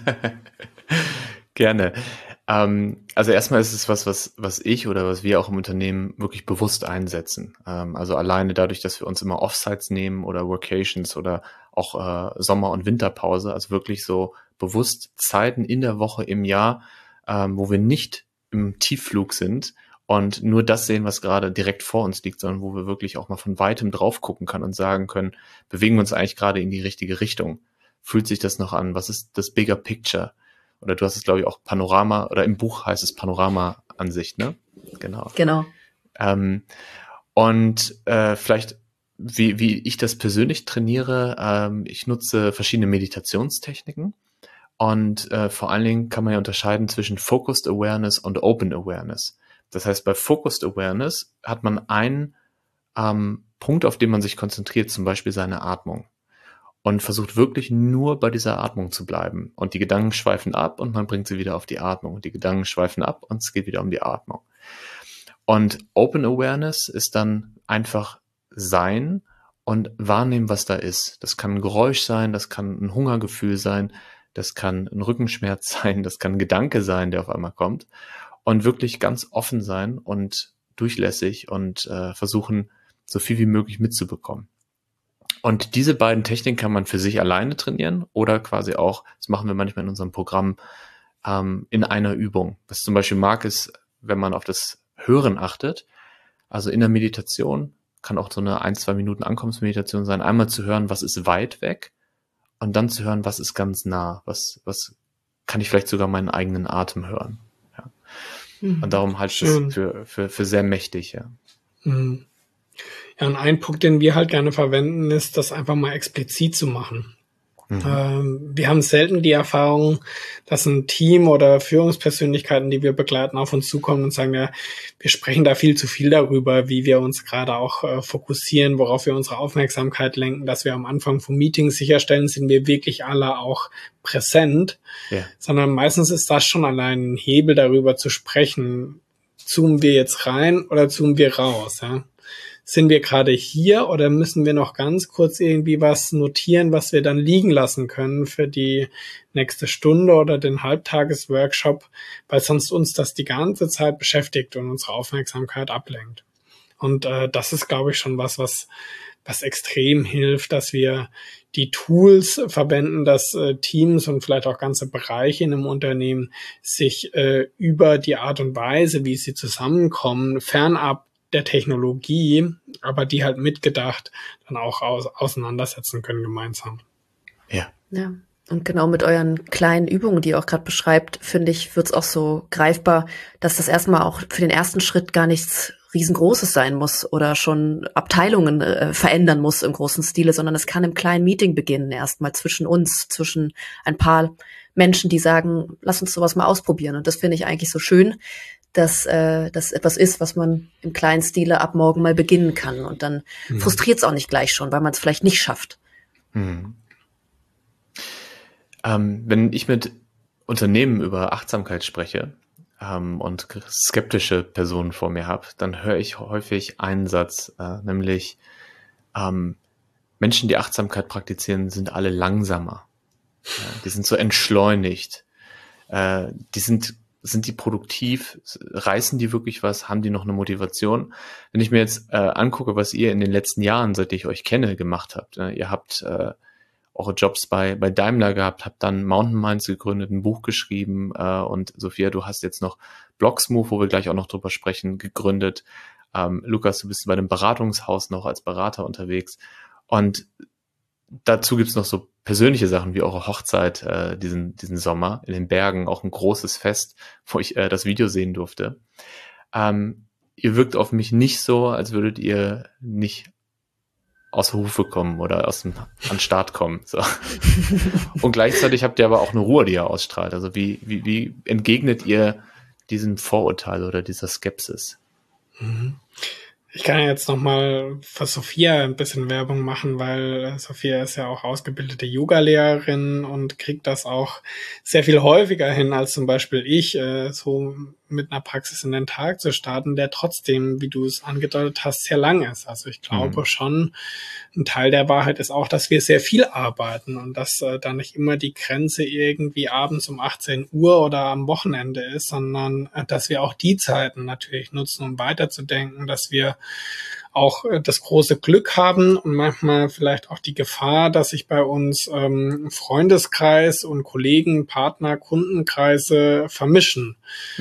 Gerne. Also erstmal ist es was ich oder was wir auch im Unternehmen wirklich bewusst einsetzen. Also alleine dadurch, dass wir uns immer Offsites nehmen oder Workations oder auch Sommer- und Winterpause, also wirklich so bewusst Zeiten in der Woche, im Jahr, wo wir nicht im Tiefflug sind und nur das sehen, was gerade direkt vor uns liegt, sondern wo wir wirklich auch mal von weitem drauf gucken können und sagen können, bewegen wir uns eigentlich gerade in die richtige Richtung? Fühlt sich das noch an? Was ist das Bigger Picture? oder du hast es, glaube ich, auch Panorama, oder im Buch heißt es Panorama-Ansicht, ne? Genau. Genau. Und vielleicht, wie ich das persönlich trainiere, ich nutze verschiedene Meditationstechniken und vor allen Dingen kann man ja unterscheiden zwischen Focused Awareness und Open Awareness. Das heißt, bei Focused Awareness hat man einen Punkt, auf den man sich konzentriert, zum Beispiel seine Atmung, und versucht wirklich nur bei dieser Atmung zu bleiben. Und die Gedanken schweifen ab und man bringt sie wieder auf die Atmung. Und die Gedanken schweifen ab und es geht wieder um die Atmung. Und Open Awareness ist dann einfach sein und wahrnehmen, was da ist. Das kann ein Geräusch sein, das kann ein Hungergefühl sein, das kann ein Rückenschmerz sein, das kann ein Gedanke sein, der auf einmal kommt. Und wirklich ganz offen sein und durchlässig und versuchen, so viel wie möglich mitzubekommen. Und diese beiden Techniken kann man für sich alleine trainieren oder quasi auch, das machen wir manchmal in unserem Programm, in einer Übung. Was ich zum Beispiel mag, ist, wenn man auf das Hören achtet, also in der Meditation, kann auch so eine 1-2 Minuten Ankommensmeditation sein, einmal zu hören, was ist weit weg und dann zu hören, was ist ganz nah, was kann ich vielleicht sogar meinen eigenen Atem hören. Ja. Und darum halte ich das für sehr mächtig. Ja. Mhm. Ja, und ein Punkt, den wir halt gerne verwenden, ist, das einfach mal explizit zu machen. Wir haben selten die Erfahrung, dass ein Team oder Führungspersönlichkeiten, die wir begleiten, auf uns zukommen und sagen, ja, wir sprechen da viel zu viel darüber, wie wir uns gerade auch fokussieren, worauf wir unsere Aufmerksamkeit lenken, dass wir am Anfang vom Meeting sicherstellen, sind wir wirklich alle auch präsent, sondern meistens ist das schon allein ein Hebel, darüber zu sprechen, zoomen wir jetzt rein oder zoomen wir raus, ja? Sind wir gerade hier oder müssen wir noch ganz kurz irgendwie was notieren, was wir dann liegen lassen können für die nächste Stunde oder den Halbtagesworkshop, weil sonst uns das die ganze Zeit beschäftigt und unsere Aufmerksamkeit ablenkt. Und das ist, glaube ich, schon was extrem hilft, dass wir die Tools verwenden, dass Teams und vielleicht auch ganze Bereiche in einem Unternehmen sich über die Art und Weise, wie sie zusammenkommen, fernab der Technologie, aber die halt mitgedacht dann auch auseinandersetzen können gemeinsam. Ja. Und genau mit euren kleinen Übungen, die ihr auch gerade beschreibt, finde ich, wird es auch so greifbar, dass das erstmal auch für den ersten Schritt gar nichts Riesengroßes sein muss oder schon Abteilungen verändern muss im großen Stile, sondern es kann im kleinen Meeting beginnen, erstmal zwischen uns, zwischen ein paar Menschen, die sagen, lass uns sowas mal ausprobieren. Und das finde ich eigentlich so schön, dass das etwas ist, was man im kleinen Stile ab morgen mal beginnen kann. Und dann frustriert es auch nicht gleich schon, weil man es vielleicht nicht schafft. Wenn ich mit Unternehmen über Achtsamkeit spreche und skeptische Personen vor mir habe, dann höre ich häufig einen Satz, nämlich Menschen, die Achtsamkeit praktizieren, sind alle langsamer. Die sind so entschleunigt. Sind die produktiv? Reißen die wirklich was? Haben die noch eine Motivation? Wenn ich mir jetzt angucke, was ihr in den letzten Jahren, seit ich euch kenne, gemacht habt. Ihr habt eure Jobs bei Daimler gehabt, habt dann Mountain Minds gegründet, ein Buch geschrieben und Sophia, du hast jetzt noch Blocksmove, wo wir gleich auch noch drüber sprechen, gegründet. Lukas, du bist bei einem Beratungshaus noch als Berater unterwegs. Und dazu gibt's noch so persönliche Sachen wie eure Hochzeit diesen Sommer in den Bergen, auch ein großes Fest, wo ich das Video sehen durfte. Ihr wirkt auf mich nicht so, als würdet ihr nicht aus der Hufe kommen oder an Start kommen. So. Und gleichzeitig habt ihr aber auch eine Ruhe, die ihr ausstrahlt. Also wie entgegnet ihr diesem Vorurteil oder dieser Skepsis? Ich kann ja jetzt nochmal für Sophia ein bisschen Werbung machen, weil Sophia ist ja auch ausgebildete Yoga-Lehrerin und kriegt das auch sehr viel häufiger hin als zum Beispiel ich, so mit einer Praxis in den Tag zu starten, der trotzdem, wie du es angedeutet hast, sehr lang ist. Also ich glaube schon, ein Teil der Wahrheit ist auch, dass wir sehr viel arbeiten und dass da nicht immer die Grenze irgendwie abends um 18 Uhr oder am Wochenende ist, sondern dass wir auch die Zeiten natürlich nutzen, um weiterzudenken, dass wir auch das große Glück haben und manchmal vielleicht auch die Gefahr, dass sich bei uns Freundeskreis und Kollegen, Partner, Kundenkreise vermischen.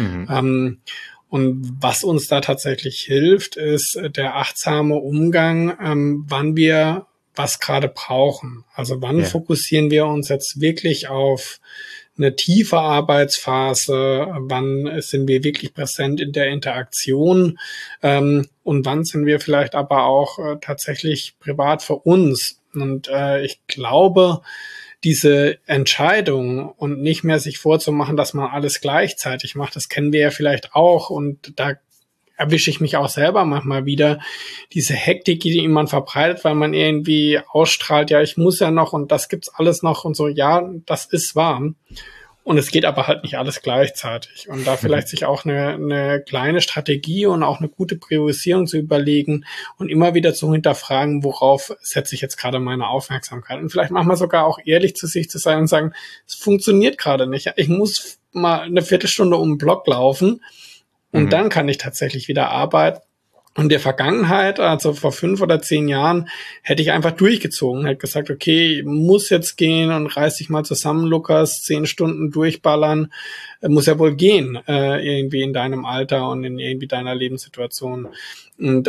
Und was uns da tatsächlich hilft, ist der achtsame Umgang, wann wir was gerade brauchen. Also wann fokussieren wir uns jetzt wirklich auf eine tiefe Arbeitsphase, wann sind wir wirklich präsent in der Interaktion, und wann sind wir vielleicht aber auch tatsächlich privat für uns. Und ich glaube, diese Entscheidung und nicht mehr sich vorzumachen, dass man alles gleichzeitig macht, das kennen wir ja vielleicht auch, und da erwische ich mich auch selber manchmal wieder, diese Hektik, die man verbreitet, weil man irgendwie ausstrahlt, ja, ich muss ja noch und das gibt's alles noch und so, ja, das ist wahr. Und es geht aber halt nicht alles gleichzeitig. Und da vielleicht sich auch eine kleine Strategie und auch eine gute Priorisierung zu überlegen und immer wieder zu hinterfragen, worauf setze ich jetzt gerade meine Aufmerksamkeit. Und vielleicht manchmal sogar auch ehrlich zu sich zu sein und sagen, es funktioniert gerade nicht. Ich muss mal eine Viertelstunde um den Block laufen und dann kann ich tatsächlich wieder arbeiten. Und in der Vergangenheit, also vor 5 oder 10 Jahren, hätte ich einfach durchgezogen, hätte gesagt, okay, muss jetzt gehen und reiß dich mal zusammen, Lukas, 10 Stunden durchballern, muss ja wohl gehen, irgendwie in deinem Alter und in irgendwie deiner Lebenssituation. Und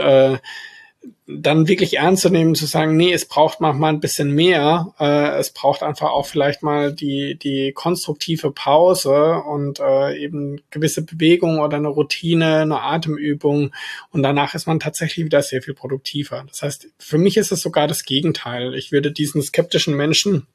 dann wirklich ernst zu nehmen, zu sagen, nee, es braucht manchmal ein bisschen mehr. Es braucht einfach auch vielleicht mal die konstruktive Pause und eben gewisse Bewegung oder eine Routine, eine Atemübung. Und danach ist man tatsächlich wieder sehr viel produktiver. Das heißt, für mich ist es sogar das Gegenteil. Ich würde diesen skeptischen Menschen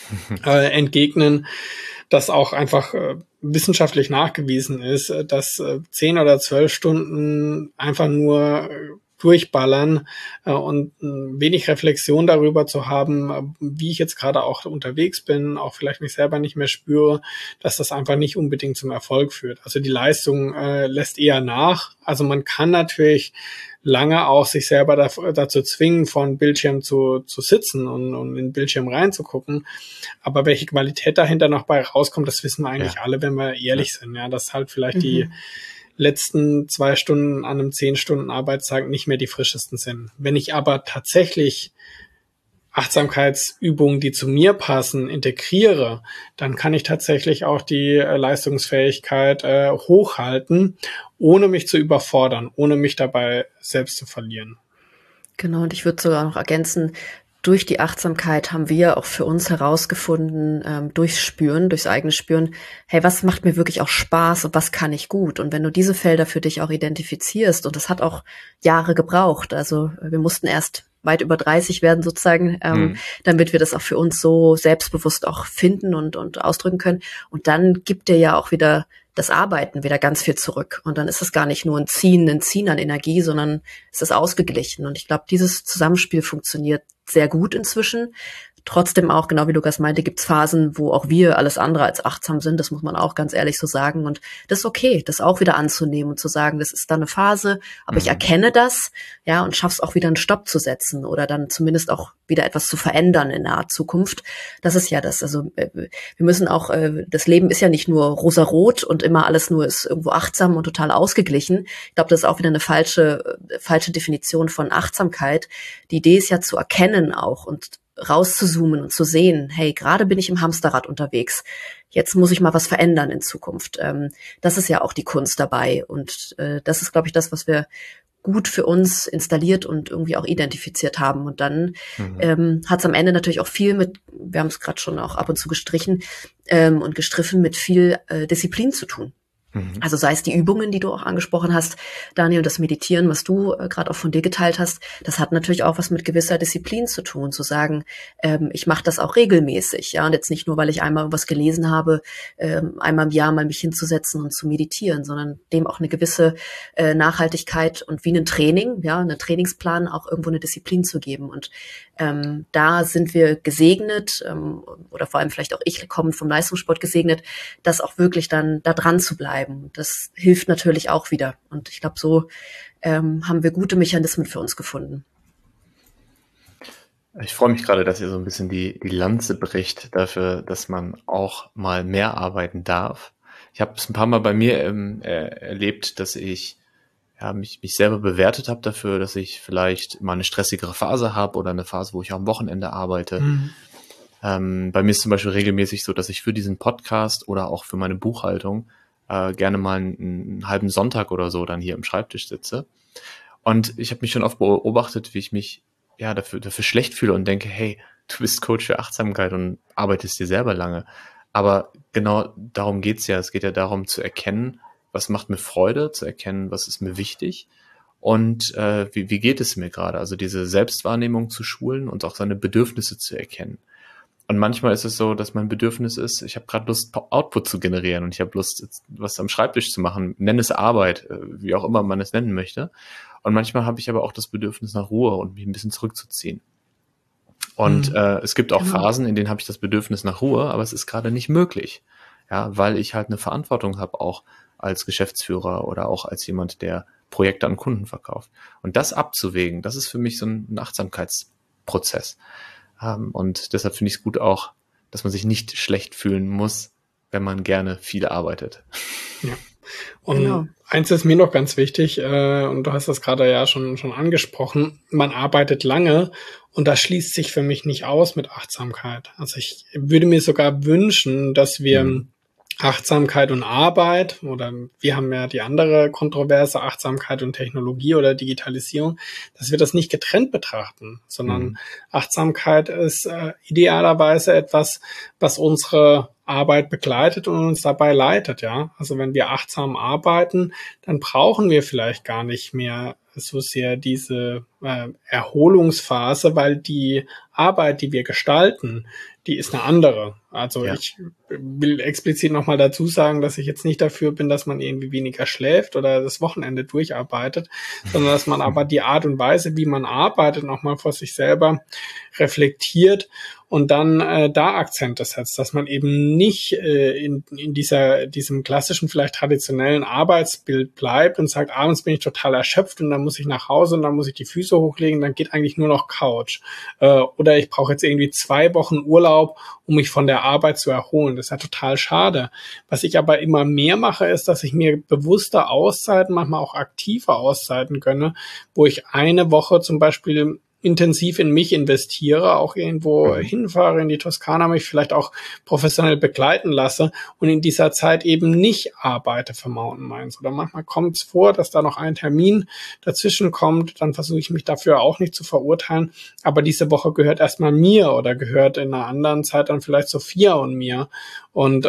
entgegnen, dass auch einfach wissenschaftlich nachgewiesen ist, dass 10 oder 12 Stunden einfach nur durchballern und wenig Reflexion darüber zu haben, wie ich jetzt gerade auch unterwegs bin, auch vielleicht mich selber nicht mehr spüre, dass das einfach nicht unbedingt zum Erfolg führt. Also die Leistung lässt eher nach. Also man kann natürlich lange auch sich selber dazu zwingen, vor einem Bildschirm zu sitzen und in den Bildschirm reinzugucken. Aber welche Qualität dahinter noch bei rauskommt, das wissen wir eigentlich alle, wenn wir ehrlich sind. Ja, dass halt vielleicht die letzten 2 Stunden an einem 10-Stunden-Arbeitstag nicht mehr die frischesten sind. Wenn ich aber tatsächlich Achtsamkeitsübungen, die zu mir passen, integriere, dann kann ich tatsächlich auch die Leistungsfähigkeit hochhalten, ohne mich zu überfordern, ohne mich dabei selbst zu verlieren. Genau, und ich würde sogar noch ergänzen, durch die Achtsamkeit haben wir auch für uns herausgefunden, durchs Spüren, durchs eigene Spüren, hey, was macht mir wirklich auch Spaß und was kann ich gut? Und wenn du diese Felder für dich auch identifizierst, und das hat auch Jahre gebraucht, also wir mussten erst weit über 30 werden sozusagen, damit wir das auch für uns so selbstbewusst auch finden und ausdrücken können. Und dann gibt dir ja auch wieder das Arbeiten wieder ganz viel zurück. Und dann ist es gar nicht nur ein Ziehen an Energie, sondern es ist ausgeglichen. Und ich glaube, dieses Zusammenspiel funktioniert sehr gut inzwischen. Trotzdem auch, genau wie Lukas meinte, gibt's Phasen, wo auch wir alles andere als achtsam sind. Das muss man auch ganz ehrlich so sagen. Und das ist okay, das auch wieder anzunehmen und zu sagen, das ist dann eine Phase, aber ich erkenne das, ja, und schaff's auch wieder einen Stopp zu setzen oder dann zumindest auch wieder etwas zu verändern in naher Zukunft. Das ist ja das. Also wir müssen auch, das Leben ist ja nicht nur rosarot und immer alles nur ist irgendwo achtsam und total ausgeglichen. Ich glaube, das ist auch wieder eine falsche Definition von Achtsamkeit. Die Idee ist ja zu erkennen auch und rauszuzoomen und zu sehen, hey, gerade bin ich im Hamsterrad unterwegs, jetzt muss ich mal was verändern in Zukunft. Das ist ja auch die Kunst dabei und das ist, glaube ich, das, was wir gut für uns installiert und irgendwie auch identifiziert haben. Und dann hat es am Ende natürlich auch viel mit, wir haben es gerade schon auch ab und zu gestrichen und gestriffen, mit viel Disziplin zu tun. Also sei es die Übungen, die du auch angesprochen hast, Daniel, das Meditieren, was du gerade auch von dir geteilt hast, das hat natürlich auch was mit gewisser Disziplin zu tun, zu sagen, ich mache das auch regelmäßig, ja, und jetzt nicht nur, weil ich einmal was gelesen habe, einmal im Jahr mal mich hinzusetzen und zu meditieren, sondern dem auch eine gewisse Nachhaltigkeit und wie ein Training, ja, einen Trainingsplan auch irgendwo eine Disziplin zu geben. Und da sind wir gesegnet, oder vor allem vielleicht auch ich komme vom Leistungssport gesegnet, das auch wirklich dann da dran zu bleiben. Das hilft natürlich auch wieder. Und ich glaube, so haben wir gute Mechanismen für uns gefunden. Ich freue mich gerade, dass ihr so ein bisschen die Lanze bricht dafür, dass man auch mal mehr arbeiten darf. Ich habe es ein paar Mal bei mir erlebt, dass ich mich selber bewertet habe dafür, dass ich vielleicht mal eine stressigere Phase habe oder eine Phase, wo ich auch am Wochenende arbeite. Bei mir ist zum Beispiel regelmäßig so, dass ich für diesen Podcast oder auch für meine Buchhaltung gerne mal einen halben Sonntag oder so dann hier am Schreibtisch sitze. Und ich habe mich schon oft beobachtet, wie ich mich dafür schlecht fühle und denke, hey, du bist Coach für Achtsamkeit und arbeitest dir selber lange. Aber genau darum geht's ja. Es geht ja darum zu erkennen, was macht mir Freude, zu erkennen, was ist mir wichtig und wie geht es mir gerade. Also diese Selbstwahrnehmung zu schulen und auch seine Bedürfnisse zu erkennen. Und manchmal ist es so, dass mein Bedürfnis ist, ich habe gerade Lust, Output zu generieren und ich habe Lust, was am Schreibtisch zu machen, nenne es Arbeit, wie auch immer man es nennen möchte. Und manchmal habe ich aber auch das Bedürfnis nach Ruhe und mich ein bisschen zurückzuziehen. Und es gibt auch Phasen, in denen habe ich das Bedürfnis nach Ruhe, aber es ist gerade nicht möglich, ja, weil ich halt eine Verantwortung habe, auch als Geschäftsführer oder auch als jemand, der Projekte an Kunden verkauft. Und das abzuwägen, das ist für mich so ein Achtsamkeitsprozess. Und deshalb finde ich es gut auch, dass man sich nicht schlecht fühlen muss, wenn man gerne viel arbeitet. Ja. Und eins ist mir noch ganz wichtig, und du hast das gerade ja schon angesprochen, man arbeitet lange und das schließt sich für mich nicht aus mit Achtsamkeit. Also ich würde mir sogar wünschen, dass wir Achtsamkeit und Arbeit, oder wir haben ja die andere Kontroverse, Achtsamkeit und Technologie oder Digitalisierung, dass wir das nicht getrennt betrachten, sondern Achtsamkeit ist idealerweise etwas, was unsere Arbeit begleitet und uns dabei leitet, ja. Also wenn wir achtsam arbeiten, dann brauchen wir vielleicht gar nicht mehr so sehr diese Erholungsphase, weil die Arbeit, die wir gestalten, die ist eine andere. Also ich will explizit nochmal dazu sagen, dass ich jetzt nicht dafür bin, dass man irgendwie weniger schläft oder das Wochenende durcharbeitet, sondern dass man aber die Art und Weise, wie man arbeitet, nochmal vor sich selber reflektiert und dann da Akzente setzt, dass man eben nicht in diesem klassischen, vielleicht traditionellen Arbeitsbild bleibt und sagt, abends bin ich total erschöpft und dann muss ich nach Hause und dann muss ich die Füße hochlegen, dann geht eigentlich nur noch Couch. Oder ich brauche jetzt irgendwie 2 Wochen Urlaub, um mich von der Arbeit zu erholen. Das ist ja total schade. Was ich aber immer mehr mache, ist, dass ich mir bewusste Auszeiten, manchmal auch aktive Auszeiten gönne, wo ich eine Woche zum Beispiel intensiv in mich investiere, auch irgendwo hinfahre in die Toskana, mich vielleicht auch professionell begleiten lasse und in dieser Zeit eben nicht arbeite für Mountain Minds. Oder manchmal kommt es vor, dass da noch ein Termin dazwischen kommt, dann versuche ich mich dafür auch nicht zu verurteilen, aber diese Woche gehört erstmal mir oder gehört in einer anderen Zeit dann vielleicht Sophia und mir und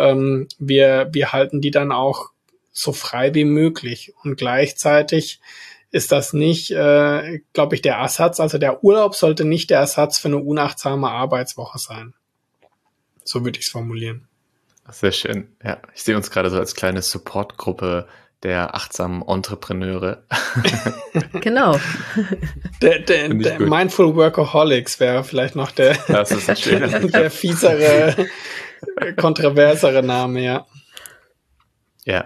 wir halten die dann auch so frei wie möglich und gleichzeitig ist das nicht, glaube ich, der Ersatz. Also der Urlaub sollte nicht der Ersatz für eine unachtsame Arbeitswoche sein. So würde ich es formulieren. Sehr schön. Ja, ich sehe uns gerade so als kleine Supportgruppe der achtsamen Entrepreneure. Genau. Der Mindful Workaholics wäre vielleicht noch der fiesere, kontroversere Name, ja. Ja.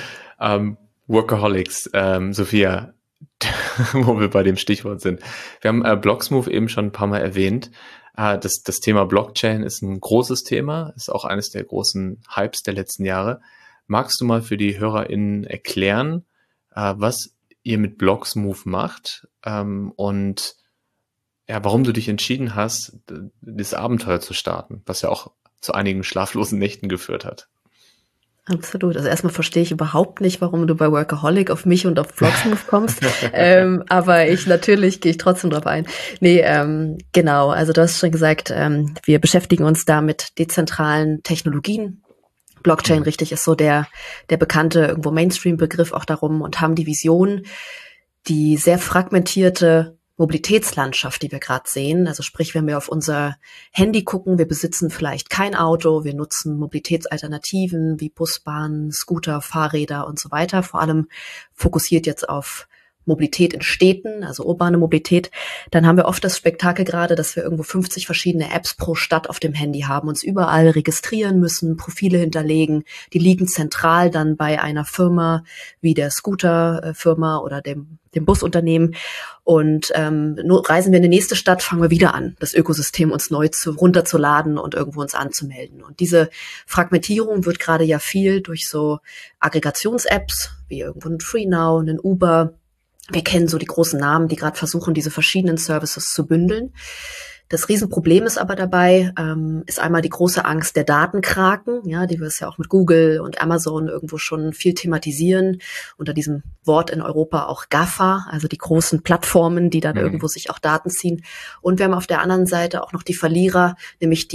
Workaholics, Sophia, wo wir bei dem Stichwort sind. Wir haben Blocksmove eben schon ein paar Mal erwähnt. Das Thema Blockchain ist ein großes Thema, ist auch eines der großen Hypes der letzten Jahre. Magst du mal für die HörerInnen erklären, was ihr mit Blocksmove macht und ja, warum du dich entschieden hast, das Abenteuer zu starten, was ja auch zu einigen schlaflosen Nächten geführt hat? Absolut. Also erstmal verstehe ich überhaupt nicht, warum du bei Workaholic auf mich und auf Blocksmove kommst. Aber natürlich gehe ich trotzdem drauf ein. Nee, genau. Also du hast schon gesagt, wir beschäftigen uns da mit dezentralen Technologien. Blockchain, richtig, ist so der bekannte irgendwo Mainstream-Begriff auch darum und haben die Vision, die sehr fragmentierte Mobilitätslandschaft, die wir gerade sehen. Also sprich, wenn wir auf unser Handy gucken, wir besitzen vielleicht kein Auto, wir nutzen Mobilitätsalternativen wie Busbahnen, Scooter, Fahrräder und so weiter. Vor allem fokussiert jetzt auf Mobilität in Städten, also urbane Mobilität, dann haben wir oft das Spektakel gerade, dass wir irgendwo 50 verschiedene Apps pro Stadt auf dem Handy haben, uns überall registrieren müssen, Profile hinterlegen. Die liegen zentral dann bei einer Firma wie der Scooter-Firma oder dem Busunternehmen. Und reisen wir in die nächste Stadt, fangen wir wieder an, das Ökosystem uns neu runterzuladen und irgendwo uns anzumelden. Und diese Fragmentierung wird gerade ja viel durch so Aggregations-Apps, wie irgendwo ein FreeNow, ein Uber. Wir kennen so die großen Namen, die gerade versuchen, diese verschiedenen Services zu bündeln. Das Riesenproblem ist aber dabei, ist einmal die große Angst der Datenkraken, ja, die wir es ja auch mit Google und Amazon irgendwo schon viel thematisieren, unter diesem Wort in Europa auch GAFA, also die großen Plattformen, die dann irgendwo sich auch Daten ziehen. Und wir haben auf der anderen Seite auch noch die Verlierer, nämlich die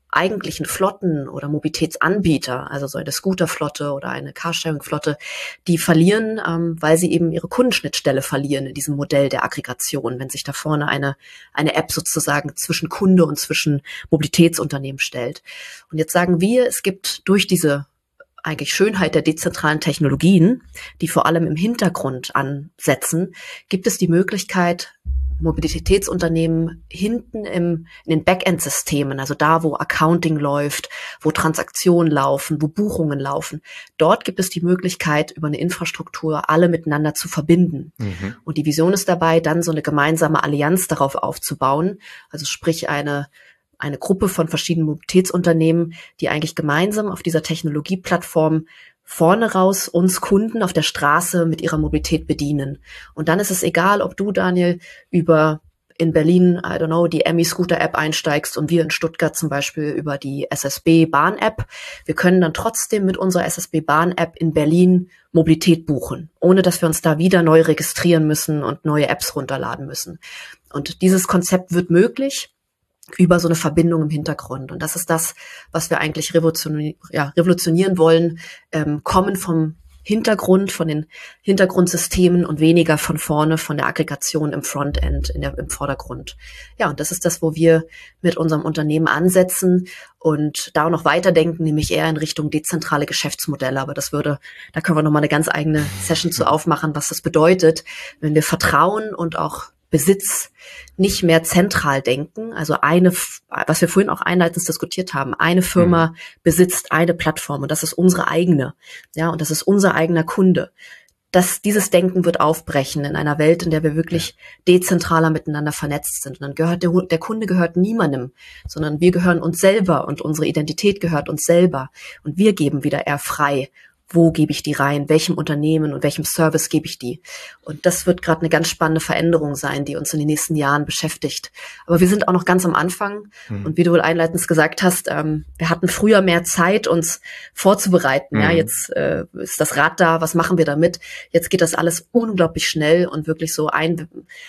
eigentlichen Flotten oder Mobilitätsanbieter, also so eine Scooterflotte oder eine Carsharing-Flotte, die verlieren, weil sie eben ihre Kundenschnittstelle verlieren in diesem Modell der Aggregation, wenn sich da vorne eine App sozusagen zwischen Kunde und zwischen Mobilitätsunternehmen stellt. Und jetzt sagen wir, es gibt durch diese eigentlich Schönheit der dezentralen Technologien, die vor allem im Hintergrund ansetzen, gibt es die Möglichkeit, Mobilitätsunternehmen hinten in den Backend-Systemen, also da, wo Accounting läuft, wo Transaktionen laufen, wo Buchungen laufen, dort gibt es die Möglichkeit, über eine Infrastruktur alle miteinander zu verbinden. Mhm. Und die Vision ist dabei, dann so eine gemeinsame Allianz darauf aufzubauen, also sprich eine Gruppe von verschiedenen Mobilitätsunternehmen, die eigentlich gemeinsam auf dieser Technologieplattform vorne raus uns Kunden auf der Straße mit ihrer Mobilität bedienen. Und dann ist es egal, ob du, Daniel, über in Berlin, die Emmy-Scooter-App einsteigst und wir in Stuttgart zum Beispiel über die SSB-Bahn-App. Wir können dann trotzdem mit unserer SSB-Bahn-App in Berlin Mobilität buchen, ohne dass wir uns da wieder neu registrieren müssen und neue Apps runterladen müssen. Und dieses Konzept wird möglich über so eine Verbindung im Hintergrund. Und das ist das, was wir eigentlich revolutionieren wollen, kommen vom Hintergrund, von den Hintergrundsystemen und weniger von vorne, von der Aggregation im Frontend, im Vordergrund. Ja, und das ist das, wo wir mit unserem Unternehmen ansetzen und da auch noch weiterdenken, nämlich eher in Richtung dezentrale Geschäftsmodelle. Aber da können wir nochmal eine ganz eigene Session zu aufmachen, was das bedeutet, wenn wir Vertrauen und auch Besitz nicht mehr zentral denken. Also was wir vorhin auch einleitend diskutiert haben, eine Firma besitzt eine Plattform und das ist unsere eigene. Ja, und das ist unser eigener Kunde. Dieses Denken wird aufbrechen in einer Welt, in der wir wirklich dezentraler miteinander vernetzt sind. Und dann gehört der Kunde gehört niemandem, sondern wir gehören uns selber und unsere Identität gehört uns selber. Und wir geben wieder eher frei. Wo gebe ich die rein? Welchem Unternehmen und welchem Service gebe ich die? Und das wird gerade eine ganz spannende Veränderung sein, die uns in den nächsten Jahren beschäftigt. Aber wir sind auch noch ganz am Anfang. Und wie du wohl einleitend gesagt hast, wir hatten früher mehr Zeit, uns vorzubereiten. Ja, jetzt ist das Rad da. Was machen wir damit? Jetzt geht das alles unglaublich schnell und wirklich so ein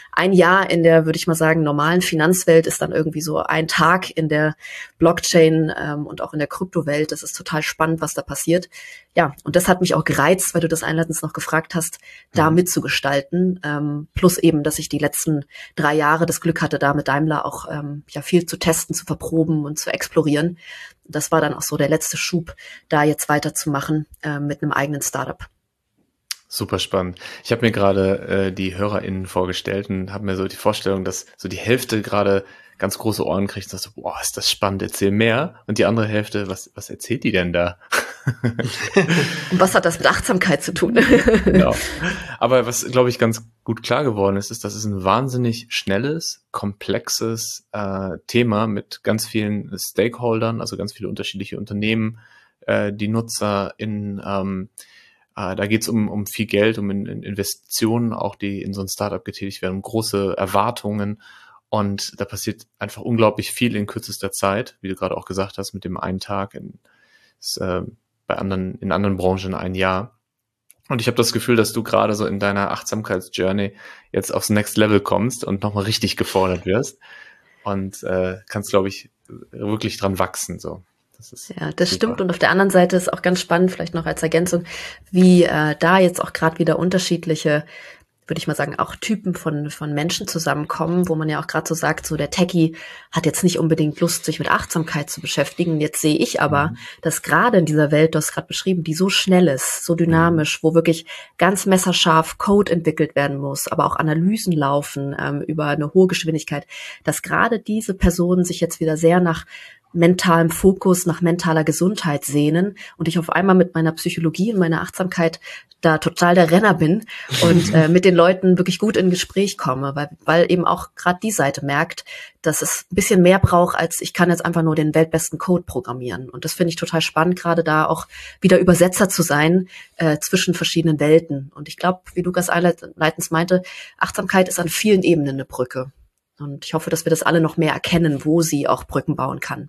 Jahr in der, würde ich mal sagen, normalen Finanzwelt ist dann irgendwie so ein Tag in der Blockchain und auch in der Kryptowelt. Das ist total spannend, was da passiert. Ja, und das hat mich auch gereizt, weil du das einleitend noch gefragt hast, da mitzugestalten. Plus eben, dass ich die letzten 3 Jahre das Glück hatte, da mit Daimler auch viel zu testen, zu verproben und zu explorieren. Das war dann auch so der letzte Schub, da jetzt weiterzumachen mit einem eigenen Startup. Super spannend. Ich habe mir gerade die HörerInnen vorgestellt und habe mir so die Vorstellung, dass so die Hälfte gerade ganz große Ohren kriegt und sagt so, boah, ist das spannend, erzähl mehr. Und die andere Hälfte, was erzählt die denn da? Und was hat das mit Achtsamkeit zu tun? Genau. Aber was, glaube ich, ganz gut klar geworden ist, dass es ein wahnsinnig schnelles, komplexes Thema mit ganz vielen Stakeholdern, also ganz viele unterschiedliche Unternehmen, die NutzerInnen, da geht es um viel Geld, um Investitionen, auch die in so ein Startup getätigt werden, um große Erwartungen. Und da passiert einfach unglaublich viel in kürzester Zeit, wie du gerade auch gesagt hast, mit dem einen Tag, in anderen Branchen 1 Jahr. Und ich habe das Gefühl, dass du gerade so in deiner Achtsamkeitsjourney jetzt aufs Next Level kommst und nochmal richtig gefordert wirst und kannst, glaube ich, wirklich dran wachsen. So. Das stimmt. Und auf der anderen Seite ist auch ganz spannend, vielleicht noch als Ergänzung, wie da jetzt auch gerade wieder unterschiedliche, würde ich mal sagen, auch Typen von Menschen zusammenkommen, wo man ja auch gerade so sagt, so der Techie hat jetzt nicht unbedingt Lust, sich mit Achtsamkeit zu beschäftigen. Jetzt sehe ich aber, dass gerade in dieser Welt, du hast gerade beschrieben, die so schnell ist, so dynamisch, wo wirklich ganz messerscharf Code entwickelt werden muss, aber auch Analysen laufen über eine hohe Geschwindigkeit, dass gerade diese Personen sich jetzt wieder sehr nach mentalem Fokus, nach mentaler Gesundheit sehnen und ich auf einmal mit meiner Psychologie und meiner Achtsamkeit da total der Renner bin und mit den Leuten wirklich gut in Gespräch komme, weil eben auch gerade die Seite merkt, dass es ein bisschen mehr braucht, als ich kann jetzt einfach nur den weltbesten Code programmieren. Und das finde ich total spannend, gerade da auch wieder Übersetzer zu sein zwischen verschiedenen Welten. Und ich glaube, wie Lukas einleitend meinte, Achtsamkeit ist an vielen Ebenen eine Brücke. Und ich hoffe, dass wir das alle noch mehr erkennen, wo sie auch Brücken bauen kann.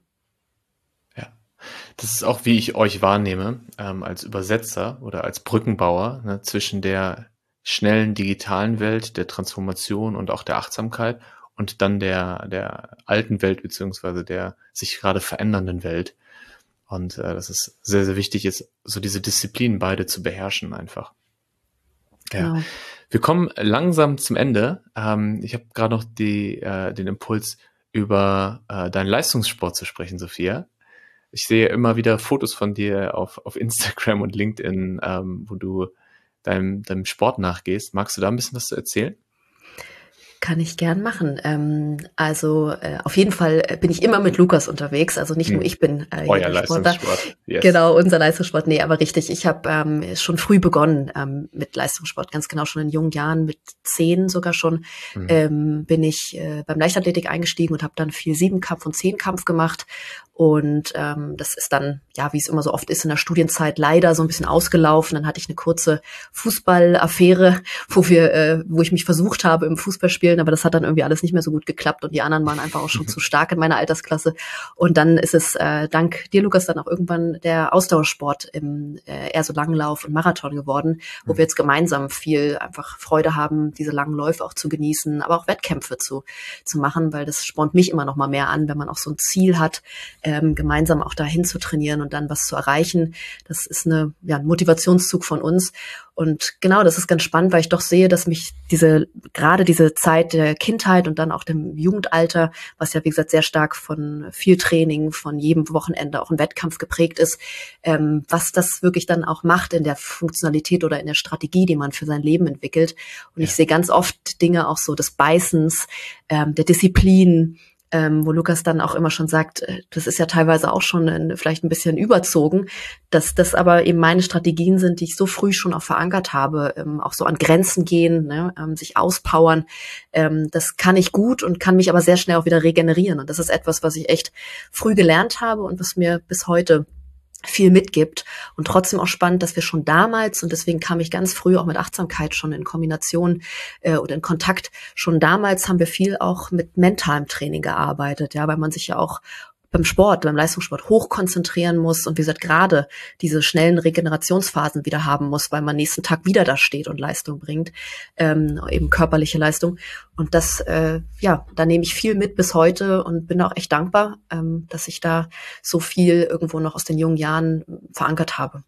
Das ist auch, wie ich euch wahrnehme, als Übersetzer oder als Brückenbauer, zwischen der schnellen digitalen Welt, der Transformation und auch der Achtsamkeit und dann der alten Welt beziehungsweise der sich gerade verändernden Welt. Und dass es sehr, sehr wichtig ist, so diese Disziplinen beide zu beherrschen einfach. Genau. Ja. Wir kommen langsam zum Ende. Ich habe gerade noch den Impuls, über deinen Leistungssport zu sprechen, Sophia. Ich sehe immer wieder Fotos von dir auf Instagram und LinkedIn, wo du deinem Sport nachgehst. Magst du da ein bisschen was zu erzählen? Kann ich gern machen. Auf jeden Fall bin ich immer mit Lukas unterwegs. Also nicht nur ich bin Euer der Sportler. Leistungssport. Yes. Genau, unser Leistungssport. Nee, aber richtig. Ich habe schon früh begonnen mit Leistungssport. Ganz genau schon in jungen Jahren, mit 10 sogar schon, bin ich beim Leichtathletik eingestiegen und habe dann viel 7-Kampf und 10-Kampf gemacht. Und das ist dann, ja, wie es immer so oft ist in der Studienzeit, leider so ein bisschen ausgelaufen. Dann hatte ich eine kurze Fußballaffäre, wo ich mich versucht habe im Fußballspielen, aber das hat dann irgendwie alles nicht mehr so gut geklappt und die anderen waren einfach auch schon zu stark in meiner Altersklasse. Und dann ist es dank dir, Lukas, dann auch irgendwann der Ausdauersport im eher so Langlauf und Marathon geworden, wo wir jetzt gemeinsam viel einfach Freude haben, diese langen Läufe auch zu genießen, aber auch Wettkämpfe zu machen, weil das spornt mich immer noch mal mehr an, wenn man auch so ein Ziel hat, gemeinsam auch dahin zu trainieren und dann was zu erreichen. Das ist ein Motivationszug von uns. Und genau, das ist ganz spannend, weil ich doch sehe, dass mich gerade diese Zeit der Kindheit und dann auch dem Jugendalter, was ja wie gesagt sehr stark von viel Training, von jedem Wochenende auch ein Wettkampf geprägt ist, was das wirklich dann auch macht in der Funktionalität oder in der Strategie, die man für sein Leben entwickelt. Und ich sehe ganz oft Dinge auch so des Beißens, der Disziplin, wo Lukas dann auch immer schon sagt, das ist ja teilweise auch schon vielleicht ein bisschen überzogen, dass das aber eben meine Strategien sind, die ich so früh schon auch verankert habe, auch so an Grenzen gehen, ne, sich auspowern. Das kann ich gut und kann mich aber sehr schnell auch wieder regenerieren. Und das ist etwas, was ich echt früh gelernt habe und was mir bis heute viel mitgibt und trotzdem auch spannend, dass wir schon damals, und deswegen kam ich ganz früh auch mit Achtsamkeit schon in Kombination oder in Kontakt, schon damals haben wir viel auch mit mentalem Training gearbeitet, ja, weil man sich ja auch beim Leistungssport hoch konzentrieren muss und wie gesagt gerade diese schnellen Regenerationsphasen wieder haben muss, weil man nächsten Tag wieder da steht und Leistung bringt, eben körperliche Leistung. Und das, da nehme ich viel mit bis heute und bin auch echt dankbar, dass ich da so viel irgendwo noch aus den jungen Jahren verankert habe.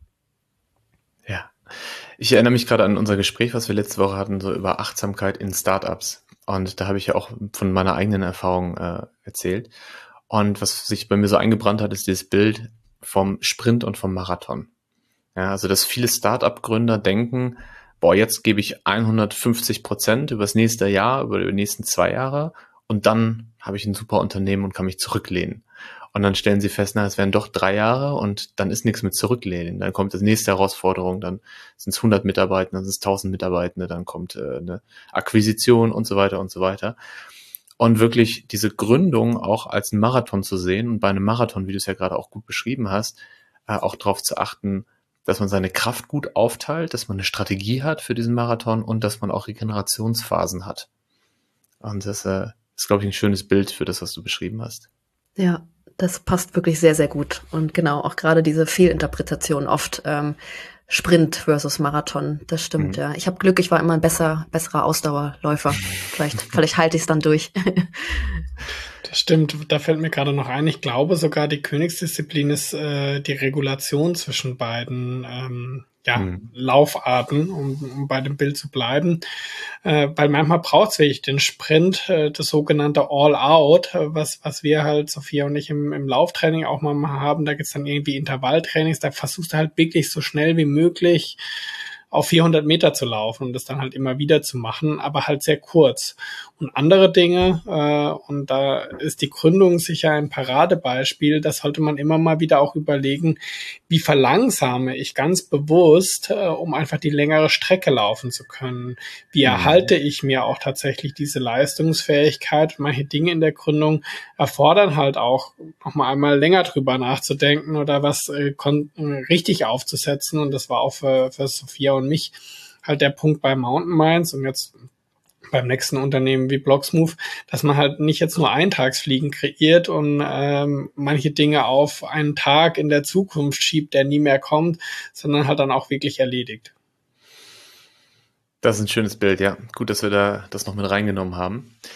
Ja, ich erinnere mich gerade an unser Gespräch, was wir letzte Woche hatten, so über Achtsamkeit in Startups. Und da habe ich ja auch von meiner eigenen Erfahrung erzählt. Und was sich bei mir so eingebrannt hat, ist dieses Bild vom Sprint und vom Marathon. Ja, also dass viele Start-up-Gründer denken, jetzt gebe ich 150% über das nächste Jahr, über die nächsten 2 Jahre und dann habe ich ein super Unternehmen und kann mich zurücklehnen. Und dann stellen sie fest, es wären doch 3 Jahre und dann ist nichts mit Zurücklehnen. Dann kommt die nächste Herausforderung, dann sind es 100 Mitarbeiter, dann sind es 1000 Mitarbeiter, dann kommt eine Akquisition und so weiter und so weiter. Und wirklich diese Gründung auch als einen Marathon zu sehen und bei einem Marathon, wie du es ja gerade auch gut beschrieben hast, auch darauf zu achten, dass man seine Kraft gut aufteilt, dass man eine Strategie hat für diesen Marathon und dass man auch Regenerationsphasen hat. Und das ist, glaube ich, ein schönes Bild für das, was du beschrieben hast. Ja, das passt wirklich sehr, sehr gut. Und genau, auch gerade diese Fehlinterpretation oft, Sprint versus Marathon, das stimmt, ja. Ich habe Glück, ich war immer ein besserer Ausdauerläufer. Vielleicht halte ich es dann durch. Das stimmt, da fällt mir gerade noch ein, ich glaube sogar die Königsdisziplin ist die Regulation zwischen beiden Laufarten, um bei dem Bild zu bleiben. Weil manchmal braucht es wirklich den Sprint, das sogenannte All-Out, was wir halt, Sophia und ich, im Lauftraining auch mal haben. Da gibt's dann irgendwie Intervalltrainings, da versuchst du halt wirklich so schnell wie möglich auf 400 Meter zu laufen und das dann halt immer wieder zu machen, aber halt sehr kurz. Und andere Dinge, und da ist die Gründung sicher ein Paradebeispiel, das sollte man immer mal wieder auch überlegen, wie verlangsame ich ganz bewusst, um einfach die längere Strecke laufen zu können. Wie erhalte ich mir auch tatsächlich diese Leistungsfähigkeit? Manche Dinge in der Gründung erfordern halt auch noch mal einmal länger drüber nachzudenken oder was richtig aufzusetzen. Und das war auch für Sophia und mich halt der Punkt bei Mountain Minds und jetzt beim nächsten Unternehmen wie Blocksmove, dass man halt nicht jetzt nur Eintagsfliegen kreiert und manche Dinge auf einen Tag in der Zukunft schiebt, der nie mehr kommt, sondern halt dann auch wirklich erledigt. Das ist ein schönes Bild, ja. Gut, dass wir da das noch mit reingenommen haben.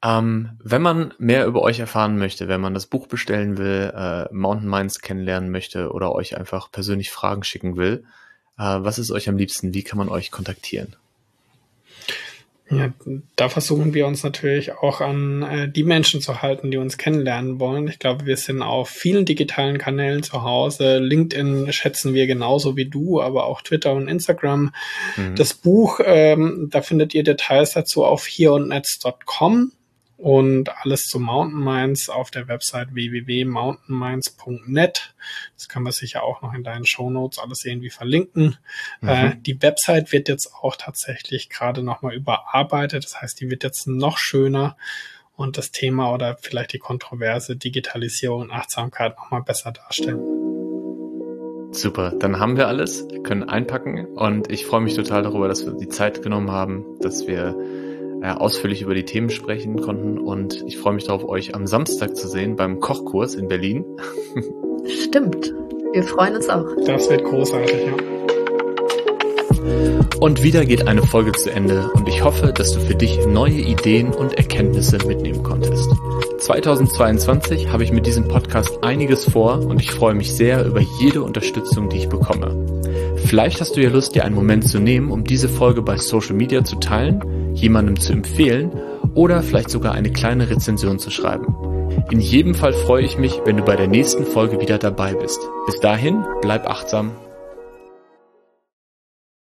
Wenn man mehr über euch erfahren möchte, wenn man das Buch bestellen will, Mountain Minds kennenlernen möchte oder euch einfach persönlich Fragen schicken will, was ist euch am liebsten? Wie kann man euch kontaktieren? Ja, da versuchen wir uns natürlich auch an die Menschen zu halten, die uns kennenlernen wollen. Ich glaube, wir sind auf vielen digitalen Kanälen zu Hause. LinkedIn schätzen wir genauso wie du, aber auch Twitter und Instagram. Das Buch, da findet ihr Details dazu auf hereandnetz.com und alles zu Mountain Minds auf der Website www.mountainminds.net. Das kann man sicher auch noch in deinen Shownotes alles irgendwie verlinken. Die Website wird jetzt auch tatsächlich gerade nochmal überarbeitet. Das heißt, die wird jetzt noch schöner und das Thema oder vielleicht die Kontroverse Digitalisierung und Achtsamkeit nochmal besser darstellen. Super, dann haben wir alles, können einpacken und ich freue mich total darüber, dass wir die Zeit genommen haben, dass wir ausführlich über die Themen sprechen konnten und ich freue mich darauf, euch am Samstag zu sehen beim Kochkurs in Berlin. Stimmt, wir freuen uns auch. Das wird großartig, ja. Und wieder geht eine Folge zu Ende und ich hoffe, dass du für dich neue Ideen und Erkenntnisse mitnehmen konntest. 2022 habe ich mit diesem Podcast einiges vor und ich freue mich sehr über jede Unterstützung, die ich bekomme. Vielleicht hast du ja Lust, dir einen Moment zu nehmen, um diese Folge bei Social Media zu teilen, jemandem zu empfehlen oder vielleicht sogar eine kleine Rezension zu schreiben. In jedem Fall freue ich mich, wenn du bei der nächsten Folge wieder dabei bist. Bis dahin, bleib achtsam.